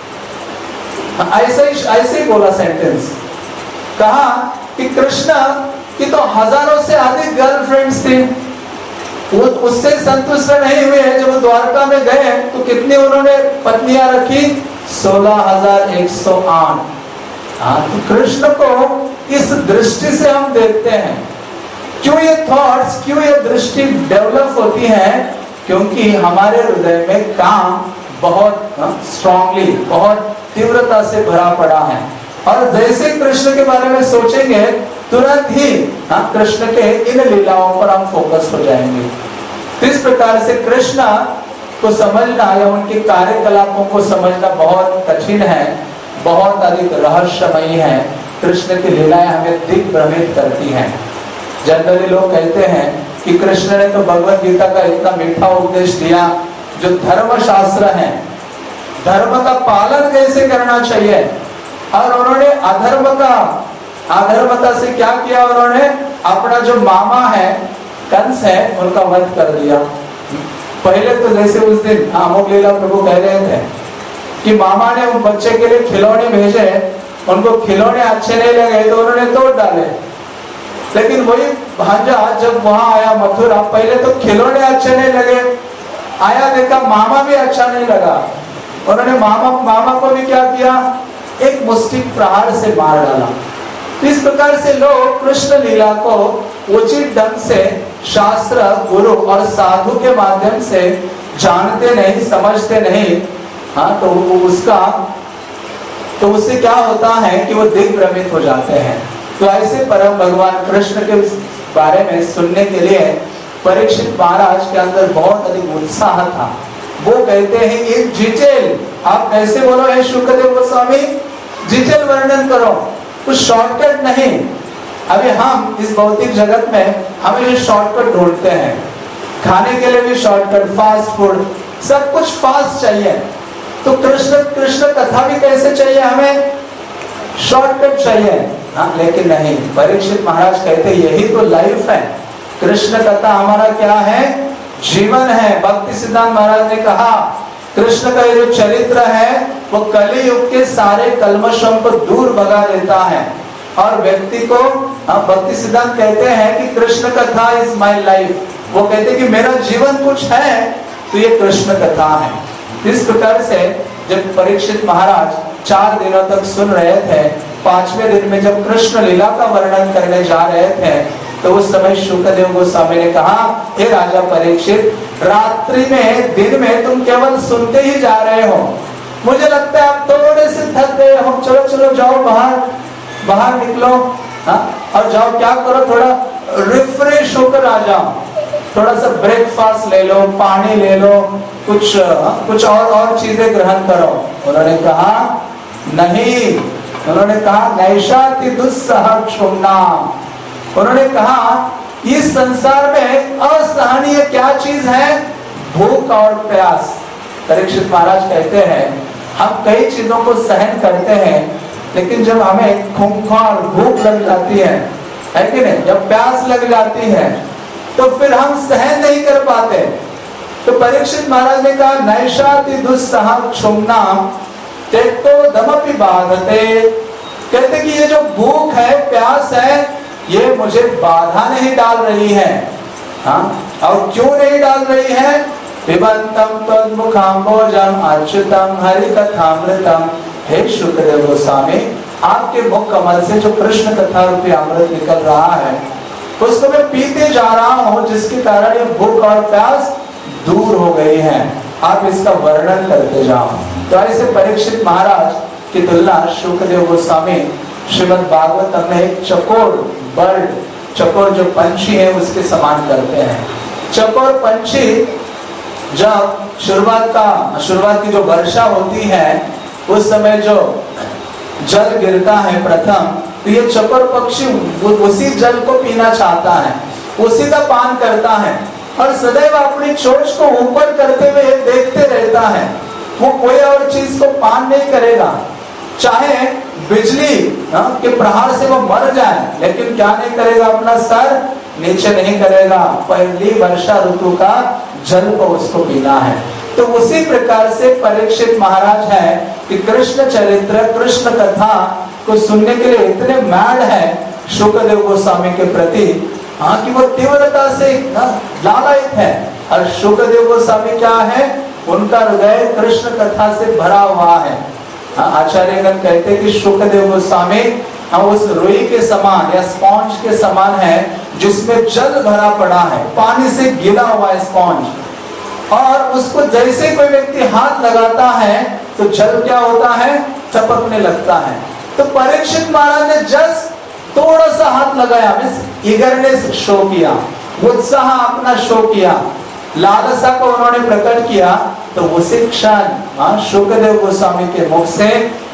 ऐसे ही ऐसे ही बोला सेंटेंस। कहा कि कृष्ण की तो हजारों से अधिक गर्लफ्रेंड्स थी, वो उससे संतुष्ट नहीं हुए। जब द्वारका में गए तो कितनी उन्होंने पत्नियां रखी? सोलह हजार एक सौ आठ। हाँ, तो कृष्ण को इस दृष्टि से हम देखते हैं। क्यों ये थॉट्स, क्यों ये दृष्टि डेवलप होती है? क्योंकि हमारे हृदय में काम बहुत स्ट्रांगली, बहुत तीव्रता से भरा पड़ा है, और जैसे कृष्ण के बारे में सोचेंगे तुरंत ही हाँ कृष्ण के इन लीलाओं पर हम फोकस हो जाएंगे। इस प्रकार से कृष्ण को समझना या उनके कार्यकलापों को समझना बहुत कठिन है, बहुत अधिक रहस्यमयी है। कृष्ण की लीलाएं हमें दिग्भ्रमित करती हैं। जनरली लोग कहते हैं कि कृष्ण ने तो भगवत गीता का इतना मीठा उपदेश दिया, जो धर्म शास्त्र है, धर्म का पालन कैसे करना चाहिए, और उन्होंने अधर्म का, अधर्मता से क्या किया? उन्होंने अपना जो मामा है, कंस है, उनका वध कर दिया। पहले तो जैसे उस दिन अमोघ लीला प्रभु कह रहे थे कि मामा ने उन बच्चे के लिए खिलौने भेजे, उनको खिलौने अच्छे नहीं लगे तो उन्होंने तोड़ डाले। लेकिन वही भांजा जब वहां आया मथुरा, पहले तो खिलौने अच्छे नहीं लगे, आया देखा मामा भी अच्छा नहीं लगा, उन्होंने मामा मामा को भी क्या किया? एक मुष्टिक प्रहार से मार डाला। इस प्रकार से लोग कृष्ण लीला को उचित ढंग से शास्त्र, गुरु और साधु के माध्यम से जानते नहीं, समझते नहीं। हाँ, तो उसका तो उससे क्या होता है कि वो दिग्भ्रमित हो जाते हैं। तो ऐसे परम भगवान कृष्ण के बारे में सुनने के लिए परीक्षित महाराज के अंदर बहुत अधिक उत्साह था। वो कहते हैं इन डिटेल, आप कैसे बोलो है शुक्रदेव गोस्वामी, डिटेल वर्णन करो, कुछ शॉर्टकट नहीं। अभी हम इस भौतिक जगत में हमें शॉर्टकट ढूंढते हैं, खाने के लिए भी शॉर्टकट, फास्ट फूड, सब कुछ फास्ट चाहिए। तो कृष्ण कृष्ण कथा भी कैसे चाहिए? हमें शॉर्टकट चाहिए। हाँ, लेकिन नहीं, परीक्षित महाराज कहते यही तो लाइफ है। कृष्ण कथा हमारा क्या है? जीवन है। भक्ति सिद्धांत महाराज ने कहा कृष्ण का जो चरित्र है वो कली युग के सारे कल्मशों को दूर भगा देता है, और व्यक्ति को, भक्ति सिद्धांत कहते हैं कि कृष्ण कथा इज माय लाइफ। वो कहते हैं कि मेरा जीवन कुछ है तो ये कृष्ण कथा है। इस प्रकार से जब परीक्षित महाराज चार दिनों तक सुन रहे थे, पांचवें दिन में जब कृष्ण लीला का वर्णन करने जा रहे थे, तो उस समय शुक्रदेव गोस्वामी ने कहा, हे राजा परीक्षित, रात्रि में, दिन में तुम केवल सुनते ही जा रहे हो, मुझे लगता है आप थोड़े से थक गए हो, चलो चलो जाओ बाहर, बाहर निकलो, हाँ, और जाओ क्या करो, थोड़ा रिफ्रेश होकर आ जाओ, थोड़ा सा ब्रेकफास्ट ले लो, पानी ले लो, कुछ कुछ और और चीजें ग्रहण करो। उन्होंने कहा नहीं, उन्होंने कहा नैषाति दुस्सह क्षुम्ना। उन्होंने कहा इस संसार में असहनीय क्या चीज है? भूख और प्यास। परीक्षित महाराज कहते हैं हम कई चीजों को सहन करते हैं, लेकिन जब हमें खूंखार भूख लग जाती है, है कि नहीं, जब प्यास लग जाती है तो फिर हम सहन नहीं कर पाते। तो परीक्षित महाराज ने कहा नैषाति दुस्सह क्षुम्ना तेक्तो दमपि बाधते। कहते कि ये जो भूख है, प्यास है, ये मुझे बाधा नहीं डाल रही है। हाँ, और क्यों नहीं डाल रही है? पिबंतम तद्मुखाम्बोजम अच्युतम हरिकथामृतम। हे शुक्रदेव गोस्वामी, आपके मुख कमल से जो कृष्ण कथा रूपी अमृत निकल रहा है उसको मैं पीते जा रहा हूँ, जिसके कारण ये भूख और प्यास दूर हो गई है। आप इसका वर्णन करते जाओ। तो ऐसे परीक्षित महाराज की तुलना शुक्रदेव गोस्वामी श्रीमद् भागवतम में एक चकोर बर्ड, चकोर जो पंछी है उसके समान करते हैं। चकोर पंछी जब शुरुआत का शुरुआत की जो वर्षा होती है उस समय जो जल गिरता है प्रथम, तो ये चकोर पक्षी उसी जल को पीना चाहता है, उसी का पान करता है और सदैव अपनी चोंच को ऊपर करते हुए देखते रहता है। वो कोई और चीज को पान नहीं करेगा, चाहे बिजली के प्रहार से वो मर जाए, लेकिन क्या नहीं करेगा, अपना सर नीचे नहीं करेगा। पहली वर्षा ऋतु का जल को उसको पीना है। तो उसी प्रकार से परीक्षित महाराज है कि कृष्ण चरित्र, कृष्ण कथा को सुनने के लिए इतने मैड है शुकदेव गोस्वामी के प्रति, हाँ, कि वो तीव्रता से लालायित है। और शुकदेव गोस्वामी क्या है, उनका हृदय कृष्ण कथा से भरा हुआ है। आचार्यगण कहते हैं कि शुकदेव गोस्वामी हम उस रुई के समान या स्पॉन्ज के समान है जिसमें जल भरा पड़ा है, पानी से गिला हुआ है स्पॉन्ज, और उसको जैसे कोई व्यक्ति हाथ लगाता है तो जल क्या होता है, चपकने लगता है। तो परीक्षित महाराज ने जस्ट थोड़ा सा हाथ लगाया, मींस ईगरनेस शो किया, उत्साह अपना शो किया, लालसा को उन्होंने प्रकट किया। तो उसी क्षण शुकदेव गोस्वामी के मुख से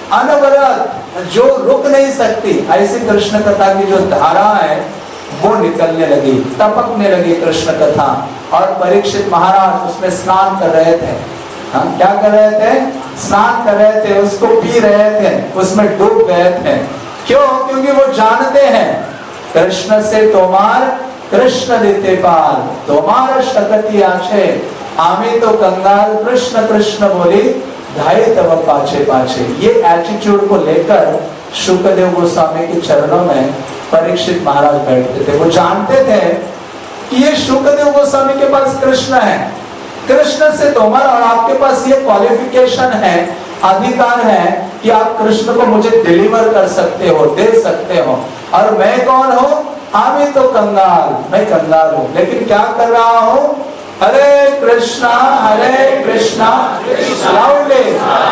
अनवरत जो रुक नहीं सकती ऐसी कृष्ण कथा की जो धारा है वो निकलने लगी, टपकने लगी कृष्ण कथा। और परीक्षित महाराज उसमें स्नान कर रहे थे। हम क्या कर रहे थे, स्नान कर रहे थे, उसको पी रहे थे, उसमें डूब गए थे। क्यों? क्योंकि वो जानते हैं कृष्ण से तोमार कृष्ण देते पार, तोमार शकति आछे, आमी तो कंगाल कृष्ण कृष्ण बोली धाये तब पाछे पाछे। ये एटीट्यूड को लेकर शुकदेव गोस्वामी के चरणों में परीक्षित महाराज बैठते थे। वो जानते थे कि ये शुकदेव गोस्वामी के पास कृष्ण है, कृष्ण से तोमर, और आपके पास ये क्वालिफिकेशन है, अधिकार है कि आप कृष्ण को मुझे डिलीवर कर सकते हो, दे सकते हो। और मैं कौन हूँ? आमी तो कंगाल, मैं कंगाल हूँ, लेकिन क्या कर रहा हूँ, हरे कृष्णा हरे कृष्णा लाउडली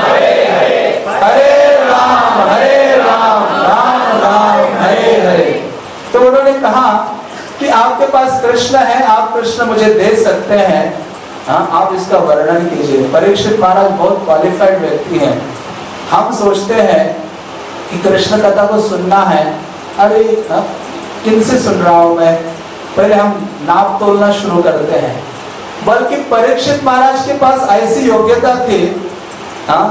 हरे राम हरे राम राम राम हरे हरे। तो उन्होंने कहा कि आपके पास कृष्ण है, आप कृष्ण मुझे दे सकते हैं, हाँ, आप इसका वर्णन कीजिए। परीक्षित महाराज बहुत क्वालिफाइड व्यक्ति हैं। हम सोचते हैं कि कृष्ण कथा को सुनना है, अरे किनसे सुन रहा हूं मैं, पहले हम नाप तोलना शुरू करते हैं। बल्कि परीक्षित महाराज के पास ऐसी योग्यता थी, हाँ,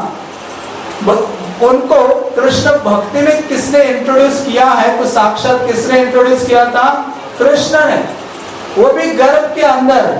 उनको कृष्ण भक्ति में किसने इंट्रोड्यूस किया है, तो साक्षात किसने इंट्रोड्यूस किया था, कृष्ण ने, वो भी गर्भ के अंदर।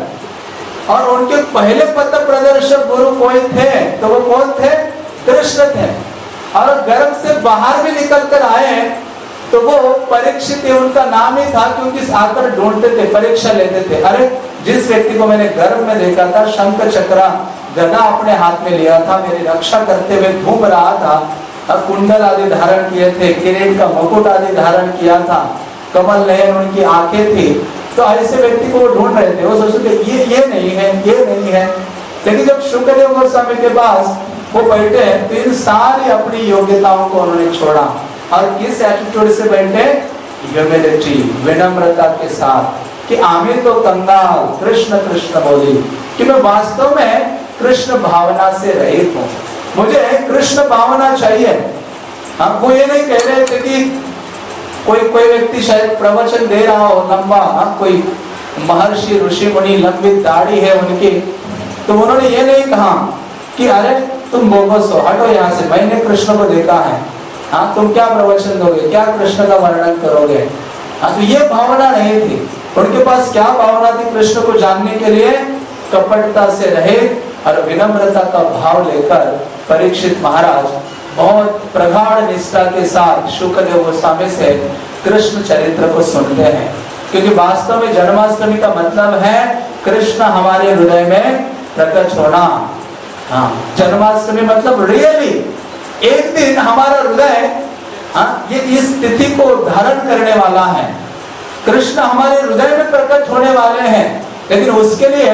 और उनके पहले पथ प्रदर्शक गुरु कोई थे तो वो कौन थे, कृष्ण थे। और गर्भ से बाहर भी निकल कर आए तो वो परीक्षित उनका नाम ही था, क्योंकि आकर ढूंढते थे, परीक्षा लेते थे। अरे जिस व्यक्ति को मैंने गर्भ में देखा था, शंख चक्रा गदा अपने हाथ में लिया था, मेरी रक्षा करते हुए घूम रहा था, कुंडल आदि धारण किए थे, किरीट का मुकुट आदि धारण किया था, कमल नयन उनकी आंखें थी, तो ऐसे व्यक्ति को वो ढूंढ रहे थे। वो सोचते थे ये ये नहीं है, ये नहीं है। लेकिन जब शुकदेव गोस्वामी के पास वो बैठे तो इन सारी अपनी योग्यताओं को उन्होंने छोड़ा और किस एटीट्यूड से बैठे, ह्यूमिलिटी, विनम्रता के साथ, कि आमी तो कंगाल कृष्ण कृष्ण बोली, कि मैं वास्तव में कृष्ण भावना से रहित हूँ, मुझे कृष्ण भावना चाहिए। हाँ, वो ये नहीं कह रहे थे कि कोई कोई व्यक्ति शायद प्रवचन दे रहा हो लंबा, हाँ, कोई महर्षि ऋषि मुनि लंबी दाढ़ी है उनकी, तो उन्होंने ये नहीं कहा कि अरे तुम बोगस हो, हटो यहाँ से, मैंने कृष्ण को देखा है, हाँ, तुम क्या प्रवचन दोगे, क्या कृष्ण का वर्णन करोगे। हाँ, तो ये भावना नहीं थी उनके पास। क्या भावना थी, कृष्ण को जानने के लिए कपटता से रहे और विनम्रता का भाव लेकर परीक्षित महाराज बहुत प्रगाढ़ निष्ठा के साथ शुकदेव गोस्वामी से कृष्ण चरित्र को सुनते हैं। क्योंकि वास्तव में जन्माष्टमी का मतलब है कृष्ण हमारे हृदय में प्रकट होना। हाँ, जन्माष्टमी मतलब रियली एक दिन हमारा हृदय, हाँ, ये इस तिथि को धारण करने वाला है, कृष्ण हमारे हृदय में प्रकट होने वाले हैं। लेकिन उसके लिए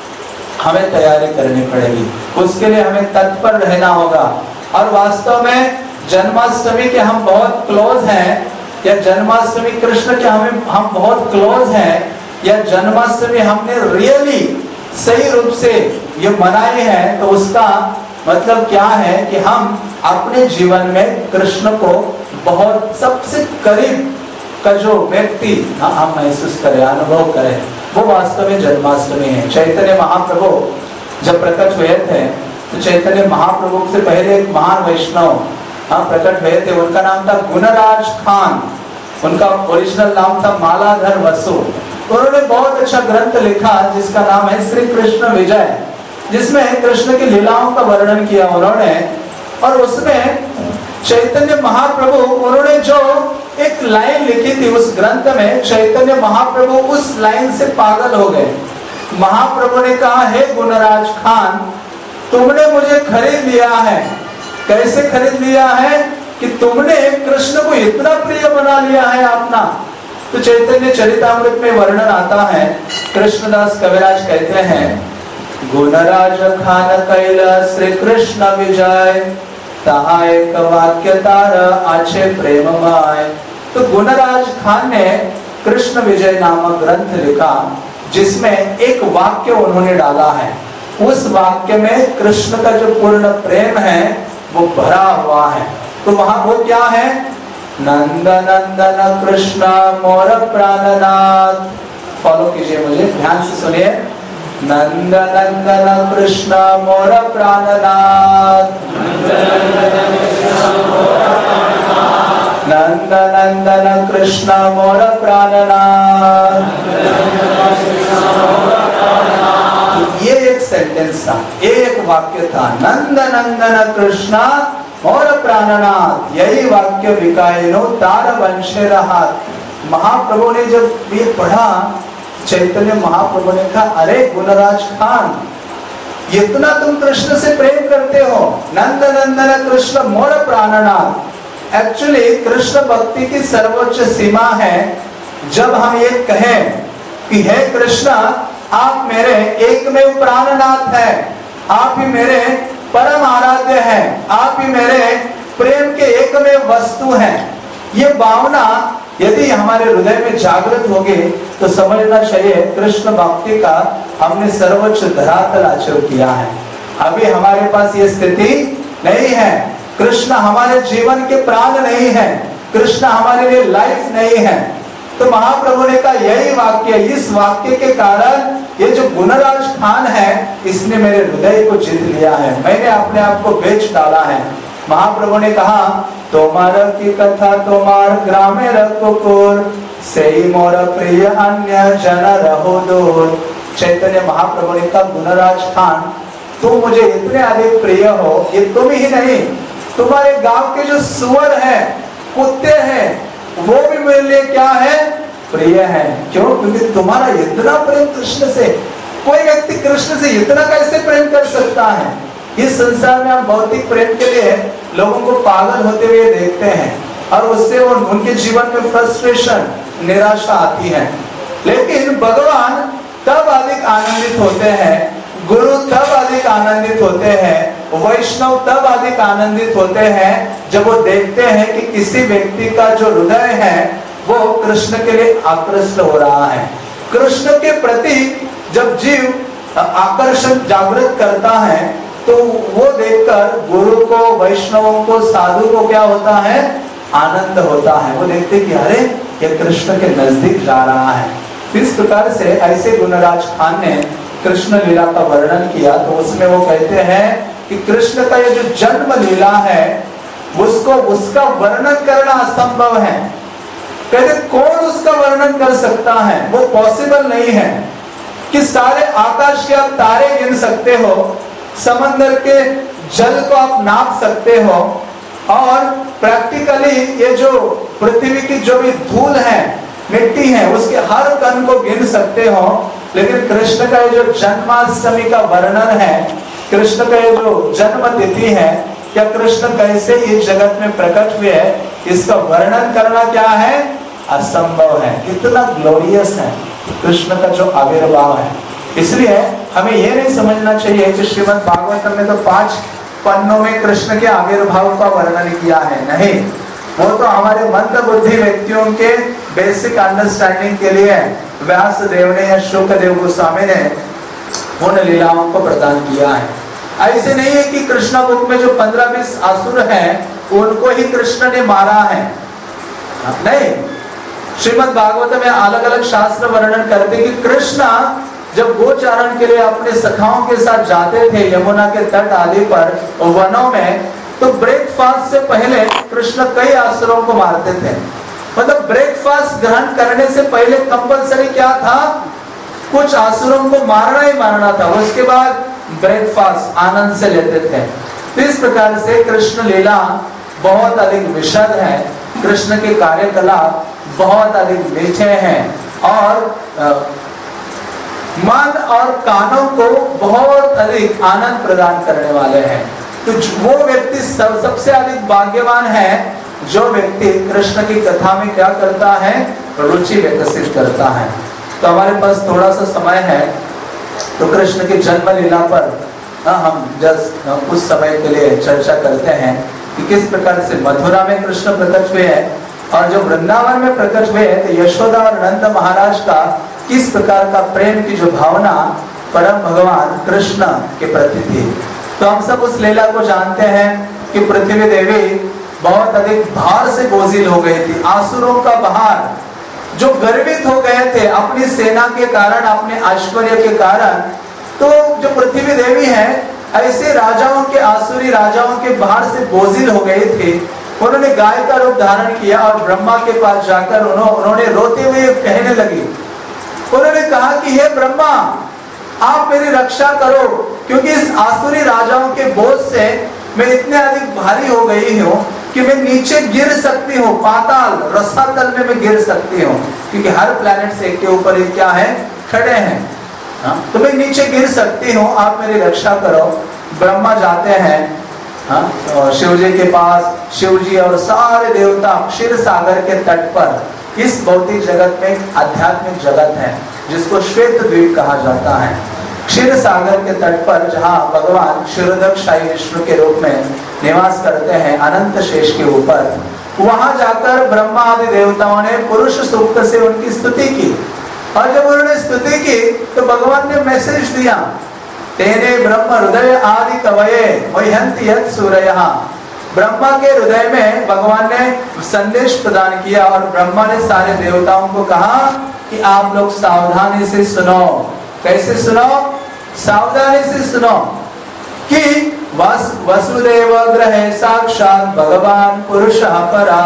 हमें तैयारी करनी पड़ेगी, उसके लिए हमें तत्पर रहना होगा। और वास्तव में जन्माष्टमी के हम बहुत क्लोज हैं, या जन्माष्टमी कृष्ण के हमें हम बहुत क्लोज हैं, या जन्माष्टमी हमने रियली सही रूप से ये मनाए हैं, तो उसका मतलब क्या है कि हम अपने जीवन में कृष्ण को बहुत सबसे करीब का जो व्यक्ति हम महसूस करें, अनुभव करें, वो वास्तव में जन्माष्टमी है। चैतन्य महाप्रभु जब प्रकट हुए थे तो चैतन्य महाप्रभु से पहले एक महान वैष्णव हाँ प्रकट हुए थे। उनका नाम था गुणराज खान, उनका ओरिजिनल नाम था मालाधर वसु। उन्होंने बहुत अच्छा ग्रंथ लिखा जिसका नाम है श्री कृष्ण विजय, जिसमें कृष्ण की लीलाओं का वर्णन किया उन्होंने। और उसमें चैतन्य महाप्रभु उन्होंने जो एक लाइन लिखी थी उस ग्रंथ में, चैतन्य महाप्रभु उस लाइन से पागल हो गए। महाप्रभु ने कहा, हे गुणराज खान, तुमने मुझे खरीद लिया है। कैसे खरीद लिया है कि तुमने कृष्ण को इतना प्रिय बना लिया है अपना। तो चैतन्य चरितामृत में वर्णन आता है, कृष्णदास कविराज कहते हैं, गुणराज खान कैला श्री कृष्ण विजय, तहा एक वाक्य तारा आछे प्रेममय। तो गुणराज खान ने कृष्ण विजय नामक ग्रंथ लिखा जिसमें एक वाक्य उन्होंने डाला है। उस वाक्य में कृष्ण का जो पूर्ण प्रेम है वो भरा हुआ है। तो वहां वो क्या है, नंद नंदन कृष्ण मोर प्राणनाथ। फॉलो कीजिए, मुझे ध्यान से सुनिए। नंद नंदन कृष्ण मोर प्राणनाथ, नंद नंदन कृष्ण मोर प्राणनाथ। ये एक सेंटेंस था, एक वाक्य था, नंद नंदन कृष्ण मोर प्राणनाथ। यही वाक्य विकायनो तार वंशे रहा। महाप्रभु ने जब ये पढ़ा, चैतन्य महाप्रभु ने कहा, अरे गुणराज खान, इतना तुम कृष्ण से प्रेम करते हो, नंद नंदन कृष्ण मोर प्राणनाथ। एक्चुअली कृष्ण भक्ति की सर्वोच्च सीमा है जब हम ये कहें कि हे कृष्ण, आप मेरे एकमेव प्राणनाथ हैं, आप ही मेरे परम आराध्य हैं, आप ही मेरे प्रेम के एकमेव वस्तु हैं। ये भावना यदि हमारे हृदय में जागृत होगी तो समझना चाहिए कृष्ण भक्ति का हमने सर्वोच्च धरातल आचरण किया है। अभी हमारे पास ये स्थिति नहीं है, कृष्ण हमारे जीवन के प्राण नहीं है, कृष्ण हमारे लिए लाइफ नहीं है। तो महाप्रभु ने कहा, यही वाक्य, इस वाक्य के कारण ये जो गुणराज खान है इसने मेरे हृदय को जीत लिया है, मैंने अपने आप को बेच डाला है। महाप्रभु ने कहा, तोमार की कथा तोमार ग्रामे रघुकुल, सेई मोर प्रिय अन्य जन रहो दूर। चैतन्य महाप्रभु ने कहा, गुणराज खान, तुम मुझे इतने अधिक प्रिय हो, ये तुम ही नहीं, तुम्हारे गांव के जो सुअर हैं, कुत्ते हैं, वो भी मेरे लिए क्या है, प्रिय है। क्यों? क्योंकि तुम्हारा इतना प्रेम कृष्ण से। कोई व्यक्ति कृष्ण से इतना कैसे प्रेम कर सकता है? इस संसार में हम भौतिक प्रेम के लिए लोगों को पागल होते हुए देखते हैं और उससे उन, उनके जीवन में फ्रस्ट्रेशन, निराशा आती है। लेकिन भगवान तब अधिक आनंदित होते हैं, गुरु तब अधिक आनंदित होते हैं, वैष्णव तब अधिक आनंदित होते हैं जब वो देखते हैं कि किसी व्यक्ति का जो हृदय है वो कृष्ण के लिए आकृष्ट हो रहा है। कृष्ण के प्रति जब जीव आकर्षण जागृत करता है तो वो देखकर गुरु को, वैष्णवों को, साधु को क्या होता है, आनंद होता है। वो देखते कि अरे ये कृष्ण के नजदीक जा रहा है। इस प्रकार से ऐसे गुणराज खान ने कृष्ण लीला का वर्णन किया तो उसमें वो कहते हैं कि कृष्ण का ये जो जन्म लीला है उसको, उसका वर्णन करना असंभव है। कहते कौन उसका वर्णन कर सकता है? वो पॉसिबल नहीं है कि सारे आकाश के आप तारे गिन सकते हो, समंदर के जल को आप नाप सकते हो और प्रैक्टिकली ये जो पृथ्वी की जो भी धूल है, मिट्टी है, उसके हर कण को गिन सकते हो। लेकिन कृष्ण का ये जो जन्माष्टमी का वर्णन है, कृष्ण का ये जो जन्म तिथि है, क्या कृष्ण कैसे इस जगत में प्रकट हुए है, इसका वर्णन करना क्या है, असंभव है। कितना ग्लोरियस है कृष्ण का जो आविर्भाव है। इसलिए हमें ये नहीं समझना चाहिए कि श्रीमद् भागवतम में तो पांच पन्नों में कृष्ण के आविर्भाव का वर्णन किया है, नहीं, वो तो हमारे मंद बुद्धि व्यक्तियों के बेसिक अंडरस्टैंडिंग के लिए व्यास देव ने या शुकदेव गोस्वामी ने उन लीलाओं को प्रदान किया है। ऐसे नहीं है कि कृष्णा बुक में जो पंद्रह बीस असुर हैं उनको ही कृष्ण ने मारा है, नहीं। श्रीमद् भागवत में अलग अलग शास्त्र वर्णन करते कि कृष्ण जब गोचारण के लिए अपने सखाओं के साथ जाते थे यमुना के तट आदि पर वनों में, तो ब्रेकफास्ट से पहले कृष्ण कई असुरों को मारते थे। मतलब ब्रेकफास्ट ग्रहण करने से पहले कंपलसरी क्या था, कुछ असुरों को मारना ही मारना था, उसके बाद ब्रेकफास्ट आनंद से लेते थे। तो इस प्रकार से कृष्ण लीला बहुत अधिक विशद है, कृष्ण के कार्यकलाप बहुत अधिक मीठे हैं और आ, मन और कानों को बहुत अधिक आनंद प्रदान करने वाले हैं। तो वो व्यक्ति सब सबसे अधिक भाग्यवान है जो व्यक्ति कृष्ण की कथा में क्या करता है, रुचि विकसित करता है। तो हमारे पास थोड़ा सा समय है, तो कृष्ण की जन्म लीला पर हम जस्ट कुछ समय के लिए चर्चा करते हैं कि किस प्रकार से मथुरा में कृष्ण प्रकट हुए हैं और जो वृंदावन में प्रकट हुए हैं, तो यशोदा और नंद महाराज का किस प्रकार का प्रेम की जो भावना परम भगवान कृष्ण के प्रति थी। तो हम सब उस लीला को जानते हैं कि पृथ्वी देवी बहुत अधिक भार से बोझिल हो गई थी, आसुरों का भार, जो गर्वित हो गए थे अपनी सेना के कारण, अपने ऐश्वर्य के कारण। तो जो पृथ्वी देवी है ऐसे राजाओं के, आसुरी राजाओं के भार से बोझिल हो गए थे। उन्होंने गाय का रूप धारण किया और ब्रह्मा के पास जाकर उन्होंने रोते हुए कहने लगी, उन्होंने कहा कि हे ब्रह्मा, आप मेरी रक्षा करो, क्योंकि इस आसुरी राजाओं के बोझ से मैं इतने अधिक भारी हो गई हूँ कि मैं नीचे गिर सकती हूँ, पाताल रसातल में मैं गिर सकती हूँ, क्योंकि हर प्लैनेट से एक के ऊपर एक क्या है, खड़े हैं। हाँ? तो मैं नीचे गिर सकती हूँ, आप मेरी रक्षा करो। ब्रह्मा जाते हैं हाँ? तो शिव जी के पास, शिव जी और सारे देवता क्षीर सागर के तट पर, इस भौतिक जगत में आध्यात्मिक जगत है जिसको श्वेत द्वीप कहा जाता है, क्षीर सागर के तट पर जहाँ भगवान क्षीरोदकशाही विष्णु के रूप में निवास करते हैं अनंत शेष के ऊपर, वहां जाकर ब्रह्मा आदि देवताओं ने पुरुष सूक्त से उनकी स्तुति की। और जब उन्होंने स्तुति की तो भगवान ने मैसेज दिया, तेने ब्रह्म हृदय आदि कवये वह्यन्ति यत् सूरयः। ब्रह्मा के हृदय में भगवान ने संदेश प्रदान किया और ब्रह्मा ने सारे देवताओं को कहा कि आप लोग सावधानी से सुनो। कैसे सुनो? सावधानी से सुनो कि वस वसुदेव ग्रहे साक्षात भगवान पुरुषः परा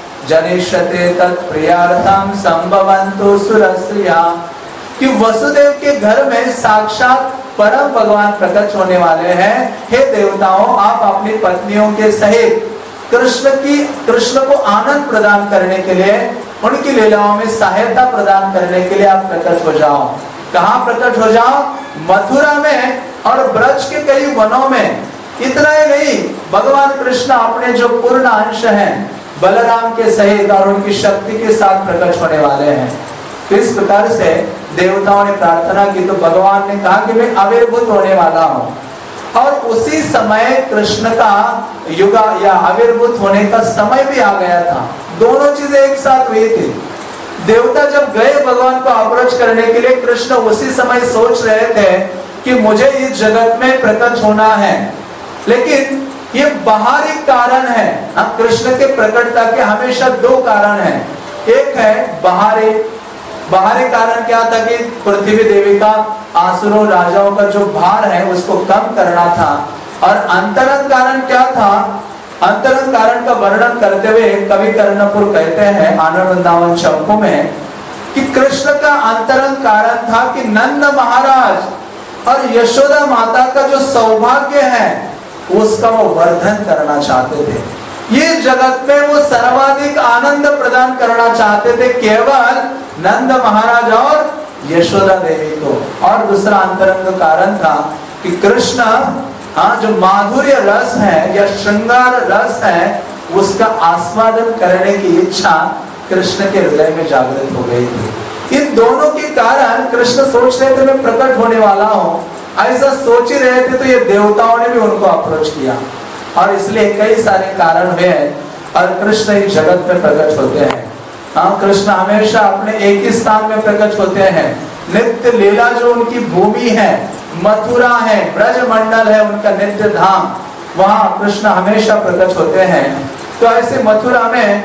जनिष्यते तत्प्रियार्थं संभवन्तु सुरस्त्रिया। कि वसुदेव के घर में साक्षात परम भगवान प्रकट होने वाले हैं। हे देवताओं, आप अपनी पत्नियों के सहित कृष्ण की कृष्ण को आनंद प्रदान करने के लिए, उनकी लीलाओं में सहायता प्रदान करने के लिए आप प्रकट हो जाओ। कहाँ प्रकट हो जाओ? मथुरा में और ब्रज के कई वनों में। इतना ही नहीं, भगवान कृष्ण अपने जो पूर्ण अंश हैं बलराम के सहित और उनकी शक्ति के साथ प्रकट होने वाले हैं। तो इस प्रकार से देवताओं ने प्रार्थना की तो भगवान ने कहा कि मैं आविर्भूत होने वाला हूँ। और उसी समय कृष्ण का युगा या आविर्भूत होने का समय भी आ गया था। दोनों चीजें एक साथ हुई थी। देवता जब गए भगवान को अप्रोच करने के लिए, कृष्ण उसी समय सोच रहे थे कि मुझे इस जगत में प्रकट होना है। लेकिन ये बाहरी कारण है। हम कृष्ण के प्रकटता के हमेशा दो कारण हैं। एक है बाहरी बाहरी कारण क्या था कि पृथ्वी देवी का आसुरों राजाओं का जो भार है उसको कम करना था। और अंतरंग कारण क्या था? अंतरंग कारण का वर्णन करते हुए कवि कर्णपुर कहते हैं आनंद वृंदावन शंकु में कि कृष्ण का अंतरंग कारण था कि नंद महाराज और यशोदा माता का जो सौभाग्य है उसका वो वर्धन करना चाहते थे। ये जगत में वो सर्वाधिक आनंद प्रदान करना चाहते थे केवल नंद महाराज और यशोदा देवी को। और दूसरा अंतरंग कारण था कि कृष्ण हाँ जो माधुर्य रस है या श्रृंगार रस है उसका आस्वादन करने की इच्छा कृष्ण के हृदय में जागृत हो गई थी। इन दोनों के कारण कृष्ण सोच रहे थे मैं प्रकट होने वाला हूँ, ऐसा सोच ही रहे थे। तो ये देवताओं ने भी उनको अप्रोच किया और इसलिए कई सारे कारण हुए और कृष्ण इस जगत में प्रकट होते हैं। हाँ, कृष्ण हमेशा अपने एक ही स्थान में प्रकट होते हैं। नित्य लीला जो उनकी भूमि है मथुरा है, ब्रजमंडल है उनका नित्य धाम, वहां कृष्ण हमेशा प्रकट होते हैं। तो ऐसे मथुरा में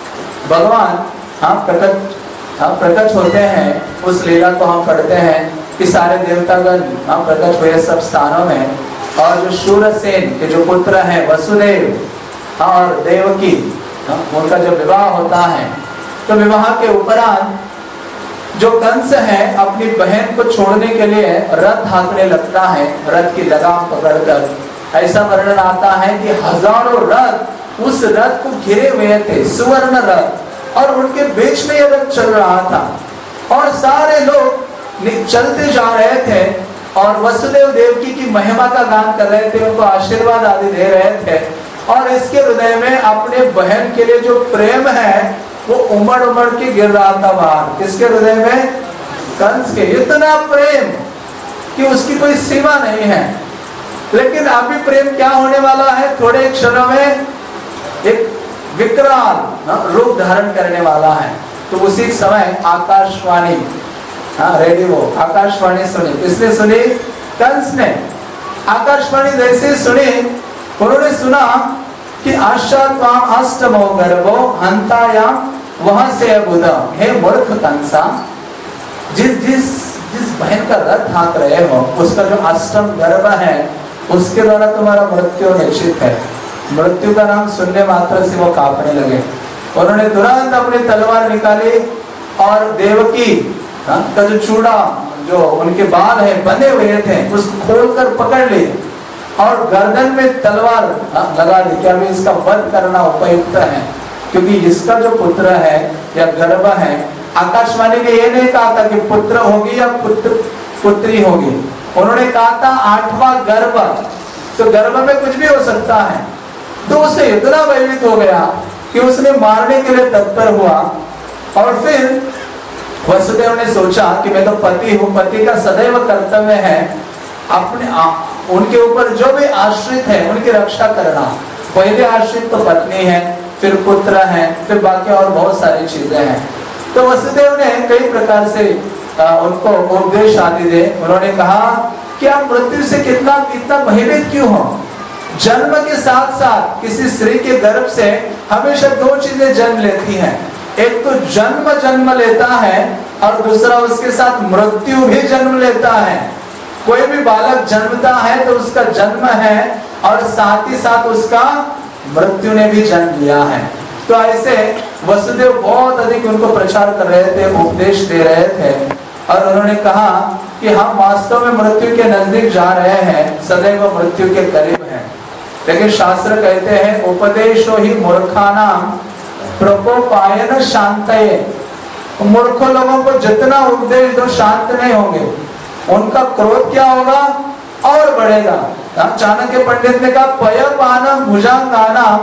भगवान हाँ प्रकट हाँ प्रकट होते हैं। उस लीला को हम पढ़ते हैं कि सारे देवतागण हाँ प्रकट हुए सब स्थानों में। और जो शूरसेन के जो पुत्र हैं वसुदेव और देवकी, उनका जो विवाह होता है, तो विवाह के उपरांत जो कंस है अपनी बहन को छोड़ने के लिए रथ हाँकने लगता है, रथ की लगाम पकड़कर। ऐसा वर्णन आता है कि हजारों रथ उस रथ को घिरे हुए थे, सुवर्ण रथ, और उनके बीच में यह रथ चल रहा था और सारे लोग चलते जा रहे थे और वसुदेव देवकी की महिमा का गान कर रहे थे, उनको आशीर्वाद आदि दे रहे थे। और इसके हृदय में अपने बहन के लिए जो प्रेम है वो उमड़ उमड़ के गिर रहा था बाहर। किसके हृदय में? कंस के। इतना प्रेम कि उसकी कोई सीमा नहीं है। लेकिन अभी प्रेम क्या होने वाला है? थोड़े क्षणों में एक विकराल रूप धारण करने वाला है। तो उसी समय आकाशवाणी, हाँ रेडियो आकाशवाणी सुनी। किसने सुनी? कंस ने। आकाशवाणी जैसे सुनी, उन्होंने सुना कि आशात्वाम अष्टमो गर्भो हंतायाम वहां से अबुदा। हे मूर्ख कंसा, जिस जिस जिस बहन का रथ हाँक रहे हो उसका जो अष्टम गर्भ है उसके द्वारा तुम्हारा मृत्यु निश्चित है। मृत्यु का नाम सुनने मात्र से वो कांपने लगे। उन्होंने तुरंत अपनी तलवार निकाली और देवकी का जो चूड़ा, जो उनके बाल है बंधे हुए थे, उसको खोलकर पकड़ ली और गर्दन में तलवार लगा दी। क्या भी इसका वध करना उपयुक्त है, क्योंकि इसका जो पुत्र है या गर्भ है, आकाशवाणी ने ये नहीं कहा था कि पुत्र होगी या पुत्र पुत्री होगी। उन्होंने कहा था आठवां गर्भ, तो गर्भ में कुछ भी हो सकता है। तो उसे इतना भयभीत हो गया कि उसने मारने के लिए तत्पर हुआ। और फिर वसुदेव ने सोचा कि मैं तो पति हूँ, पति का सदैव कर्तव्य है अपने आ, उनके ऊपर जो भी आश्रित है उनकी रक्षा करना। पहले आश्रित तो पत्नी है, फिर पुत्र है, फिर बाकी और बहुत सारी चीजें हैं। तो वसुदेव ने कई प्रकार से आ, उनको उपदेश आदि दे। उन्होंने कहा कि आप मृत्यु से कितना इतना भयभीत क्यों हो? जन्म के साथ साथ किसी स्त्री के गर्भ से हमेशा दो चीजें जन्म लेती हैं। एक तो जन्म जन्म लेता है और दूसरा उसके साथ मृत्यु भी जन्म लेता है। कोई भी बालक जन्मता है तो उसका जन्म है और साथ ही साथ उसका मृत्यु ने भी जन्म लिया है। तो ऐसे वसुदेव बहुत अधिक उनको प्रचार कर रहे थे, उपदेश दे रहे थे। और उन्होंने कहा कि हम वास्तव में मृत्यु के नजदीक जा रहे हैं, सदैव मृत्यु के करीब हैं। लेकिन शास्त्र कहते हैं उपदेशो ही मूर्खानाम प्रकोपायन शांतये। मूर्ख लोगों को जितना उपदेश दो शांत नहीं होंगे, उनका क्रोध क्या होगा? और बढ़ेगा। चाणक्य पंडित ने कहा पयपानम भुजंगानाम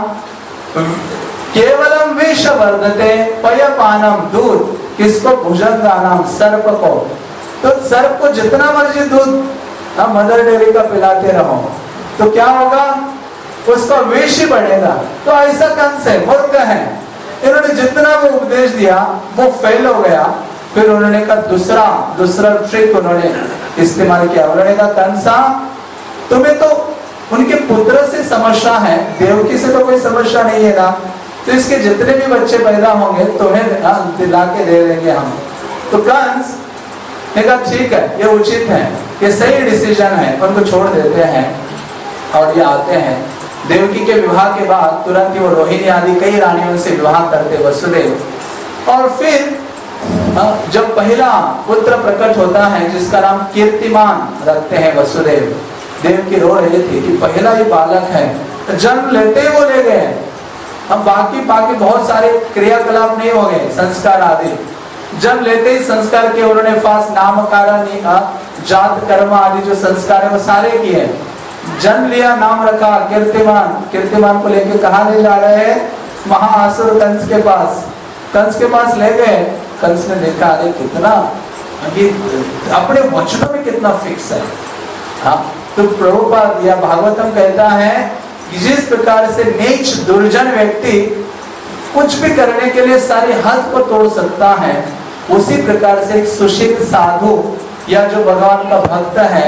केवलम विष वर्धते। पयपानम दूध, किसको? भुजंगानाम, सर्प को। तो सर्प को जितना मर्जी दूध मदर डेयरी का पिलाते रहो तो क्या होगा? उसका विष ही बढ़ेगा। तो ऐसा कंस है, मूर्ख है। इन्होंने जितना वो उपदेश दिया वो फेल हो गया। फिर उन्होंने कहा दूसरा दूसरा ट्रिक उन्होंने इस्तेमाल किया। उन्होंने कहा कंसा, तुम्हें तो उनके पुत्र से समस्या है, देवकी से तो कोई समस्या नहीं है ना, तो इसके जितने भी बच्चे पैदा होंगे तुम्हें दिला के दे देंगे हम। तो कंस ने कहा ठीक है, ये उचित है, ये सही डिसीजन है, उनको छोड़ देते हैं। और ये आते हैं देवकी के विवाह के बाद तुरंत ही वो रोहिणी आदि कई रानियों से विवाह करते वसुदेव। और फिर जब पहला पुत्र प्रकट होता है जिसका नाम कीर्तिमान रखते हैं वसुदेव। देवकी रो रही थी कि पहला ही बालक है, जन्म लेते ही वो ले गए। अब बाकी बाकी बहुत सारे क्रियाकलाप नहीं हो गए, संस्कार आदि। जन्म लेते ही संस्कार किए उन्होंने, फास नामकरण जात कर्म आदि जो संस्कार है वो सारे किए। जन्म लिया, नाम रखा कीर्तिमान। कीर्तिमान को लेके कहाँ ले जा रहे हैं? महाअसुर कंस के पास। कंस के पास ले गए। कंस ने देखा अरे कितना ये अपने वचनों में कितना फिक्स है। हाँ, तो प्रभुपाद या भागवतम कहता है कि जिस प्रकार से नीच दुर्जन व्यक्ति कुछ भी करने के लिए सारी हद को तोड़ सकता है, उसी प्रकार से एक सुशील साधु या जो भगवान का भक्त है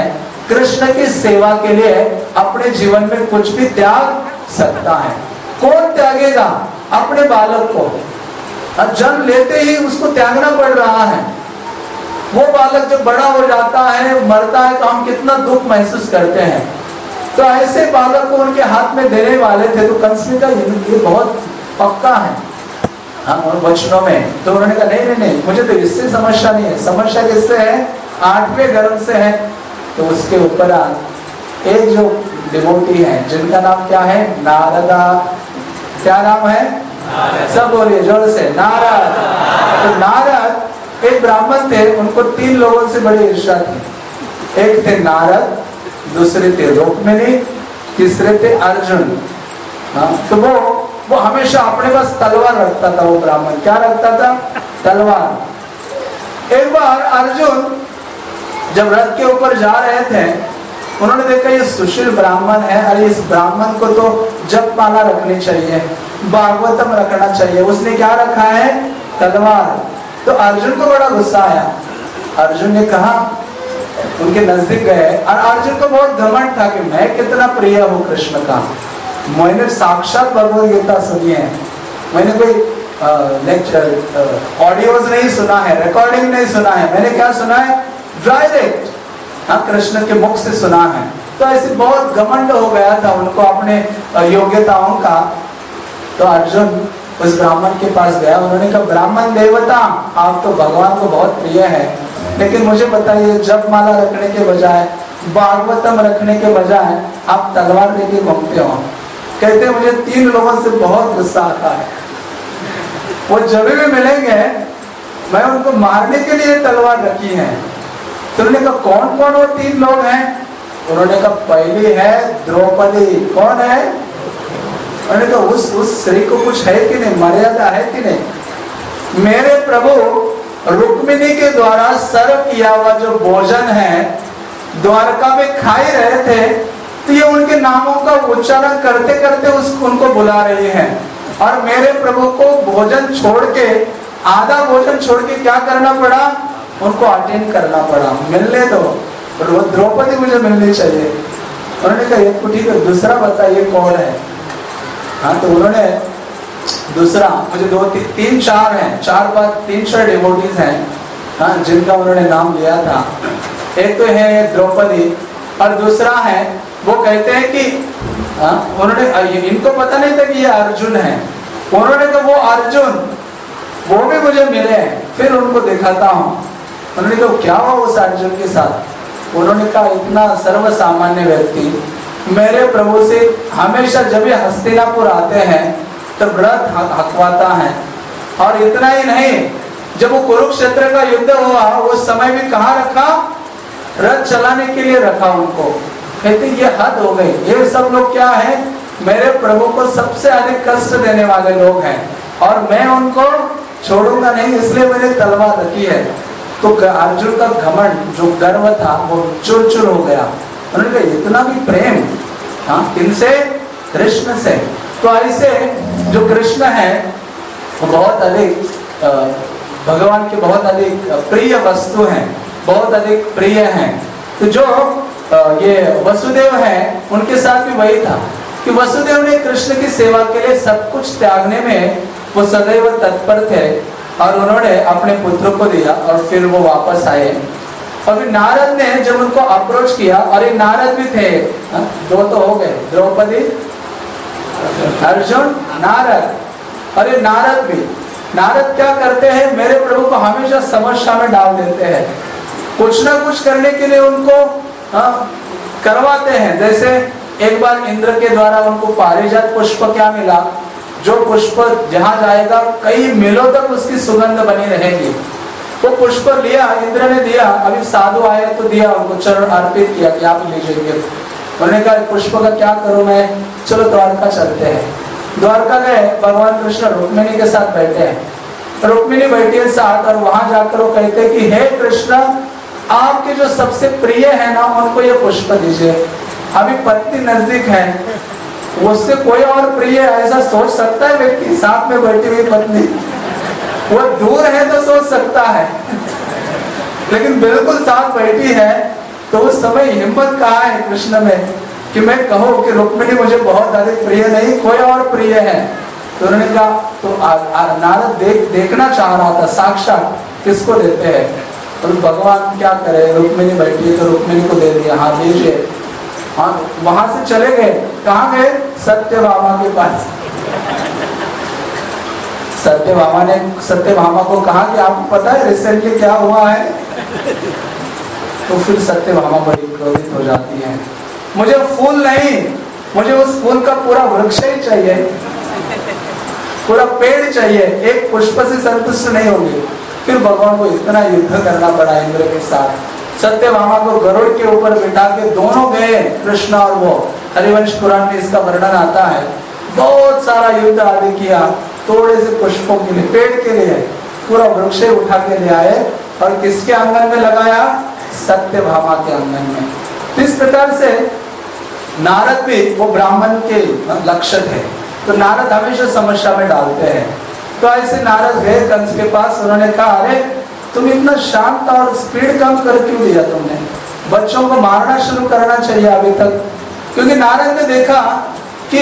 कृष्ण की सेवा के लिए अपने जीवन में कुछ भी त्याग सकता है। कौन त्यागेगा? अपने बालक को। जन्म लेते ही उसको त्यागना पड़ रहा है। वो बालक जब बड़ा हो जाता है, मरता है, तो हम कितना दुख महसूस करते हैं। तो ऐसे बालक को उनके हाथ में देने वाले थे, तो कंस ने कहा ये बहुत पक्का है हाँ उन वचनों में। तो उन्होंने कहा नहीं नहीं नहीं, मुझे तो इससे समस्या नहीं है। समस्या किससे है? आठवें गर्भ से है। तो उसके ऊपर एक जो डिवोटी है जिनका नाम क्या है? नारदा। क्या नाम है? सब बोलिए जोर से, नारद। तो नारद एक ब्राह्मण थे, उनको तीन लोगों से बड़ी ईर्ष्या थी। एक थे नारद, दूसरे थे रुक्मिणी, तीसरे थे अर्जुन। हाँ, तो वो वो हमेशा अपने पास तलवार रखता था। वो ब्राह्मण क्या रखता था? तलवार। एक बार अर्जुन जब रथ के ऊपर जा रहे थे, उन्होंने देखा ये सुशील ब्राह्मण है, अरे इस ब्राह्मण को तो जप माला रखनी चाहिए, भागवतम रखना चाहिए। उसने क्या रखा है? तलवार। तो अर्जुन को बड़ा गुस्सा आया। अर्जुन ने कहा, उनके नजदीक गए, और अर्जुन को बहुत घमंड था कि मैं कितना प्रिय हूँ कृष्ण का। मैंने साक्षात भगवद गीता सुनी है, मैंने कोई लेक्चर ऑडियोज नहीं सुना है, रिकॉर्डिंग नहीं सुना है, मैंने क्या सुना है? डायरेक्ट हाँ कृष्ण के मुख से सुना है। तो ऐसे बहुत घमंड हो गया था उनको अपने योग्यताओं का। तो अर्जुन उस ब्राह्मण के पास गया, उन्होंने कहा ब्राह्मण देवता आप तो भगवान को बहुत प्रिय है, लेकिन मुझे बताइए जप माला रखने के बजाय, भागवतम रखने के बजाय आप तलवार लेके घूमते हो। कहते मुझे तीन लोगों से बहुत गुस्सा आता है, वो जब भी मिलेंगे मैं उनको मारने के लिए तलवार रखी है। तो उन्होंने कहा कौन कौन वो तीन लोग हैं? उन्होंने कहा पहली है द्रौपदी। कौन है? उन्होंने कहा उस उस स्त्री को कुछ है कि नहीं, मर्यादा है कि नहीं? मेरे प्रभु रुक्मिणी के द्वारा सर्व किया हुआ जो भोजन है द्वारका में खा ही रहे थे, तो ये उनके नामों का उच्चारण करते करते उस उनको बुला रही हैं। और मेरे प्रभु को भोजन छोड़ के, आधा भोजन छोड़ के क्या करना पड़ा? उनको अटेंड करना पड़ा। मिलने दो, द्रौपदी मुझे मिलनी चाहिए। उन्होंने कहा एक तो ठीक है, दूसरा बताइए कौन है? हाँ, तो उन्होंने दूसरा, मुझे दो ती, तीन चार हैं, चार पांच तीन चार डिवोटीज हैं हाँ जिनका उन्होंने नाम लिया था। एक तो है द्रौपदी, और दूसरा है वो कहते हैं कि हाँ उन्होंने, इनको पता नहीं था कि ये अर्जुन है। उन्होंने कहा वो अर्जुन वो भी मुझे मिले हैं, फिर उनको दिखाता हूँ। उन्होंने कहा क्या हुआ उस अर्जुन के साथ? उन्होंने कहा इतना सर्व सामान्य व्यक्ति मेरे प्रभु से हमेशा जब ये हस्तिनापुर आते हैं तब व्रत हकवाता है, और इतना ही नहीं, जब वो कुरुक्षेत्र का युद्ध हुआ उस समय भी कहाँ रखा? रथ चलाने के लिए रखा उनको। कहते ये हद हो गई, ये सब लोग क्या है? मेरे प्रभु को सबसे अधिक कष्ट देने वाले लोग हैं, और मैं उनको छोड़ूंगा नहीं, इसलिए मैंने तलवार रखी है। तो अर्जुन का घमंड जो गर्व था वो चूर चूर हो गया। उन्होंने कहा इतना भी प्रेम हाँ किनसे? कृष्ण से। तो ऐसे जो कृष्ण है वो बहुत अधिक भगवान के बहुत अधिक प्रिय वस्तु हैं, बहुत अधिक प्रिय हैं। तो जो ये वसुदेव हैं उनके साथ भी वही था कि वसुदेव ने कृष्ण की सेवा के लिए सब कुछ त्यागने में वो सदैव तत्पर थे, और उन्होंने अपने पुत्र को दिया और फिर वो वापस आए। और फिर नारद ने जब उनको अप्रोच किया, और ये नारद भी थे हा? दो तो हो गए, द्रौपदी, अर्जुन, नारद। और ये नारद भी, नारद क्या करते हैं? मेरे प्रभु को हमेशा समस्या में डाल देते हैं, कुछ ना कुछ करने के लिए उनको हा? करवाते हैं। जैसे एक बार इंद्र के द्वारा उनको पारिजात पुष्प क्या मिला? जो पुष्प जहां जाएगा कई मीलों तक उसकी सुगंध बनी रहेगी। वो पुष्प लिया, इंद्र ने दिया, अभी साधु आए तो दिया, उनको चरण अर्पित किया कि आप लीजिए। उन्होंने कहा पुष्प का क्या करूं मैं, चलो द्वारका चलते हैं। द्वारका गए, भगवान कृष्ण रुक्मिणी के साथ बैठे हैं, रुक्मिणी बैठी है साथ, और वहां जाकर वो कहते हैं कि हे कृष्ण, आपके जो सबसे प्रिय है ना उनको ये पुष्प दीजिए। अभी पत्नी नजदीक है, उससे कोई और प्रिय ऐसा सोच सकता है व्यक्ति? साथ में बैठी हुई पत्नी, वो दूर है तो सोच सकता है, लेकिन बिल्कुल साथ बैठी है तो उस समय हिम्मत कहाँ है कृष्ण में कि मैं कहूँ कि रुक्मिणी मुझे बहुत अधिक प्रिय नहीं, कोई और प्रिय है। तो उन्होंने कहा, तो आ, आ, नारद देख देखना चाह रहा था साक्षात किसको देते हैं। तो भगवान क्या करे, रुक्मिणी बैठी तो रुक्मिणी को दे दिया, हाँ दीजिए। हाँ, वहां से चले गए, कहाँ गए, सत्यभामा के पास। सत्यभामा ने सत्यभामा को कहा कि आपको पता है रिसेंटली क्या हुआ है। तो फिर सत्यभामा बड़ी क्रोधित हो जाती है, मुझे फूल नहीं, मुझे उस फूल का पूरा वृक्ष ही चाहिए, पूरा पेड़ चाहिए, एक पुष्प से संतुष्ट नहीं होंगे। फिर भगवान को इतना युद्ध करना पड़ा इंद्र के साथ। सत्यभामा को गरुड़ के ऊपर बिठा के दोनों गए, कृष्ण और वो। हरिवंश पुराण में इसका वर्णन आता है। बहुत सारा युद्ध आदि किया, थोड़े से पुष्पों के लिए, पेड़ के लिए पूरा वृक्ष उठा के ले आए और किसके आंगन में लगाया, सत्यभामा के आंगन में। तो इस प्रकार से नारद भी वो ब्राह्मण के लक्ष्य थे, तो नारद हमेशा समस्या में डालते हैं। तो ऐसे नारद गए कंस के पास, उन्होंने कहा, अरे तुम इतना शांत और स्पीड कम कर क्यों दिया तुमने, बच्चों को मारना शुरू करना चाहिए अभी तक। क्योंकि नारद ने देखा कि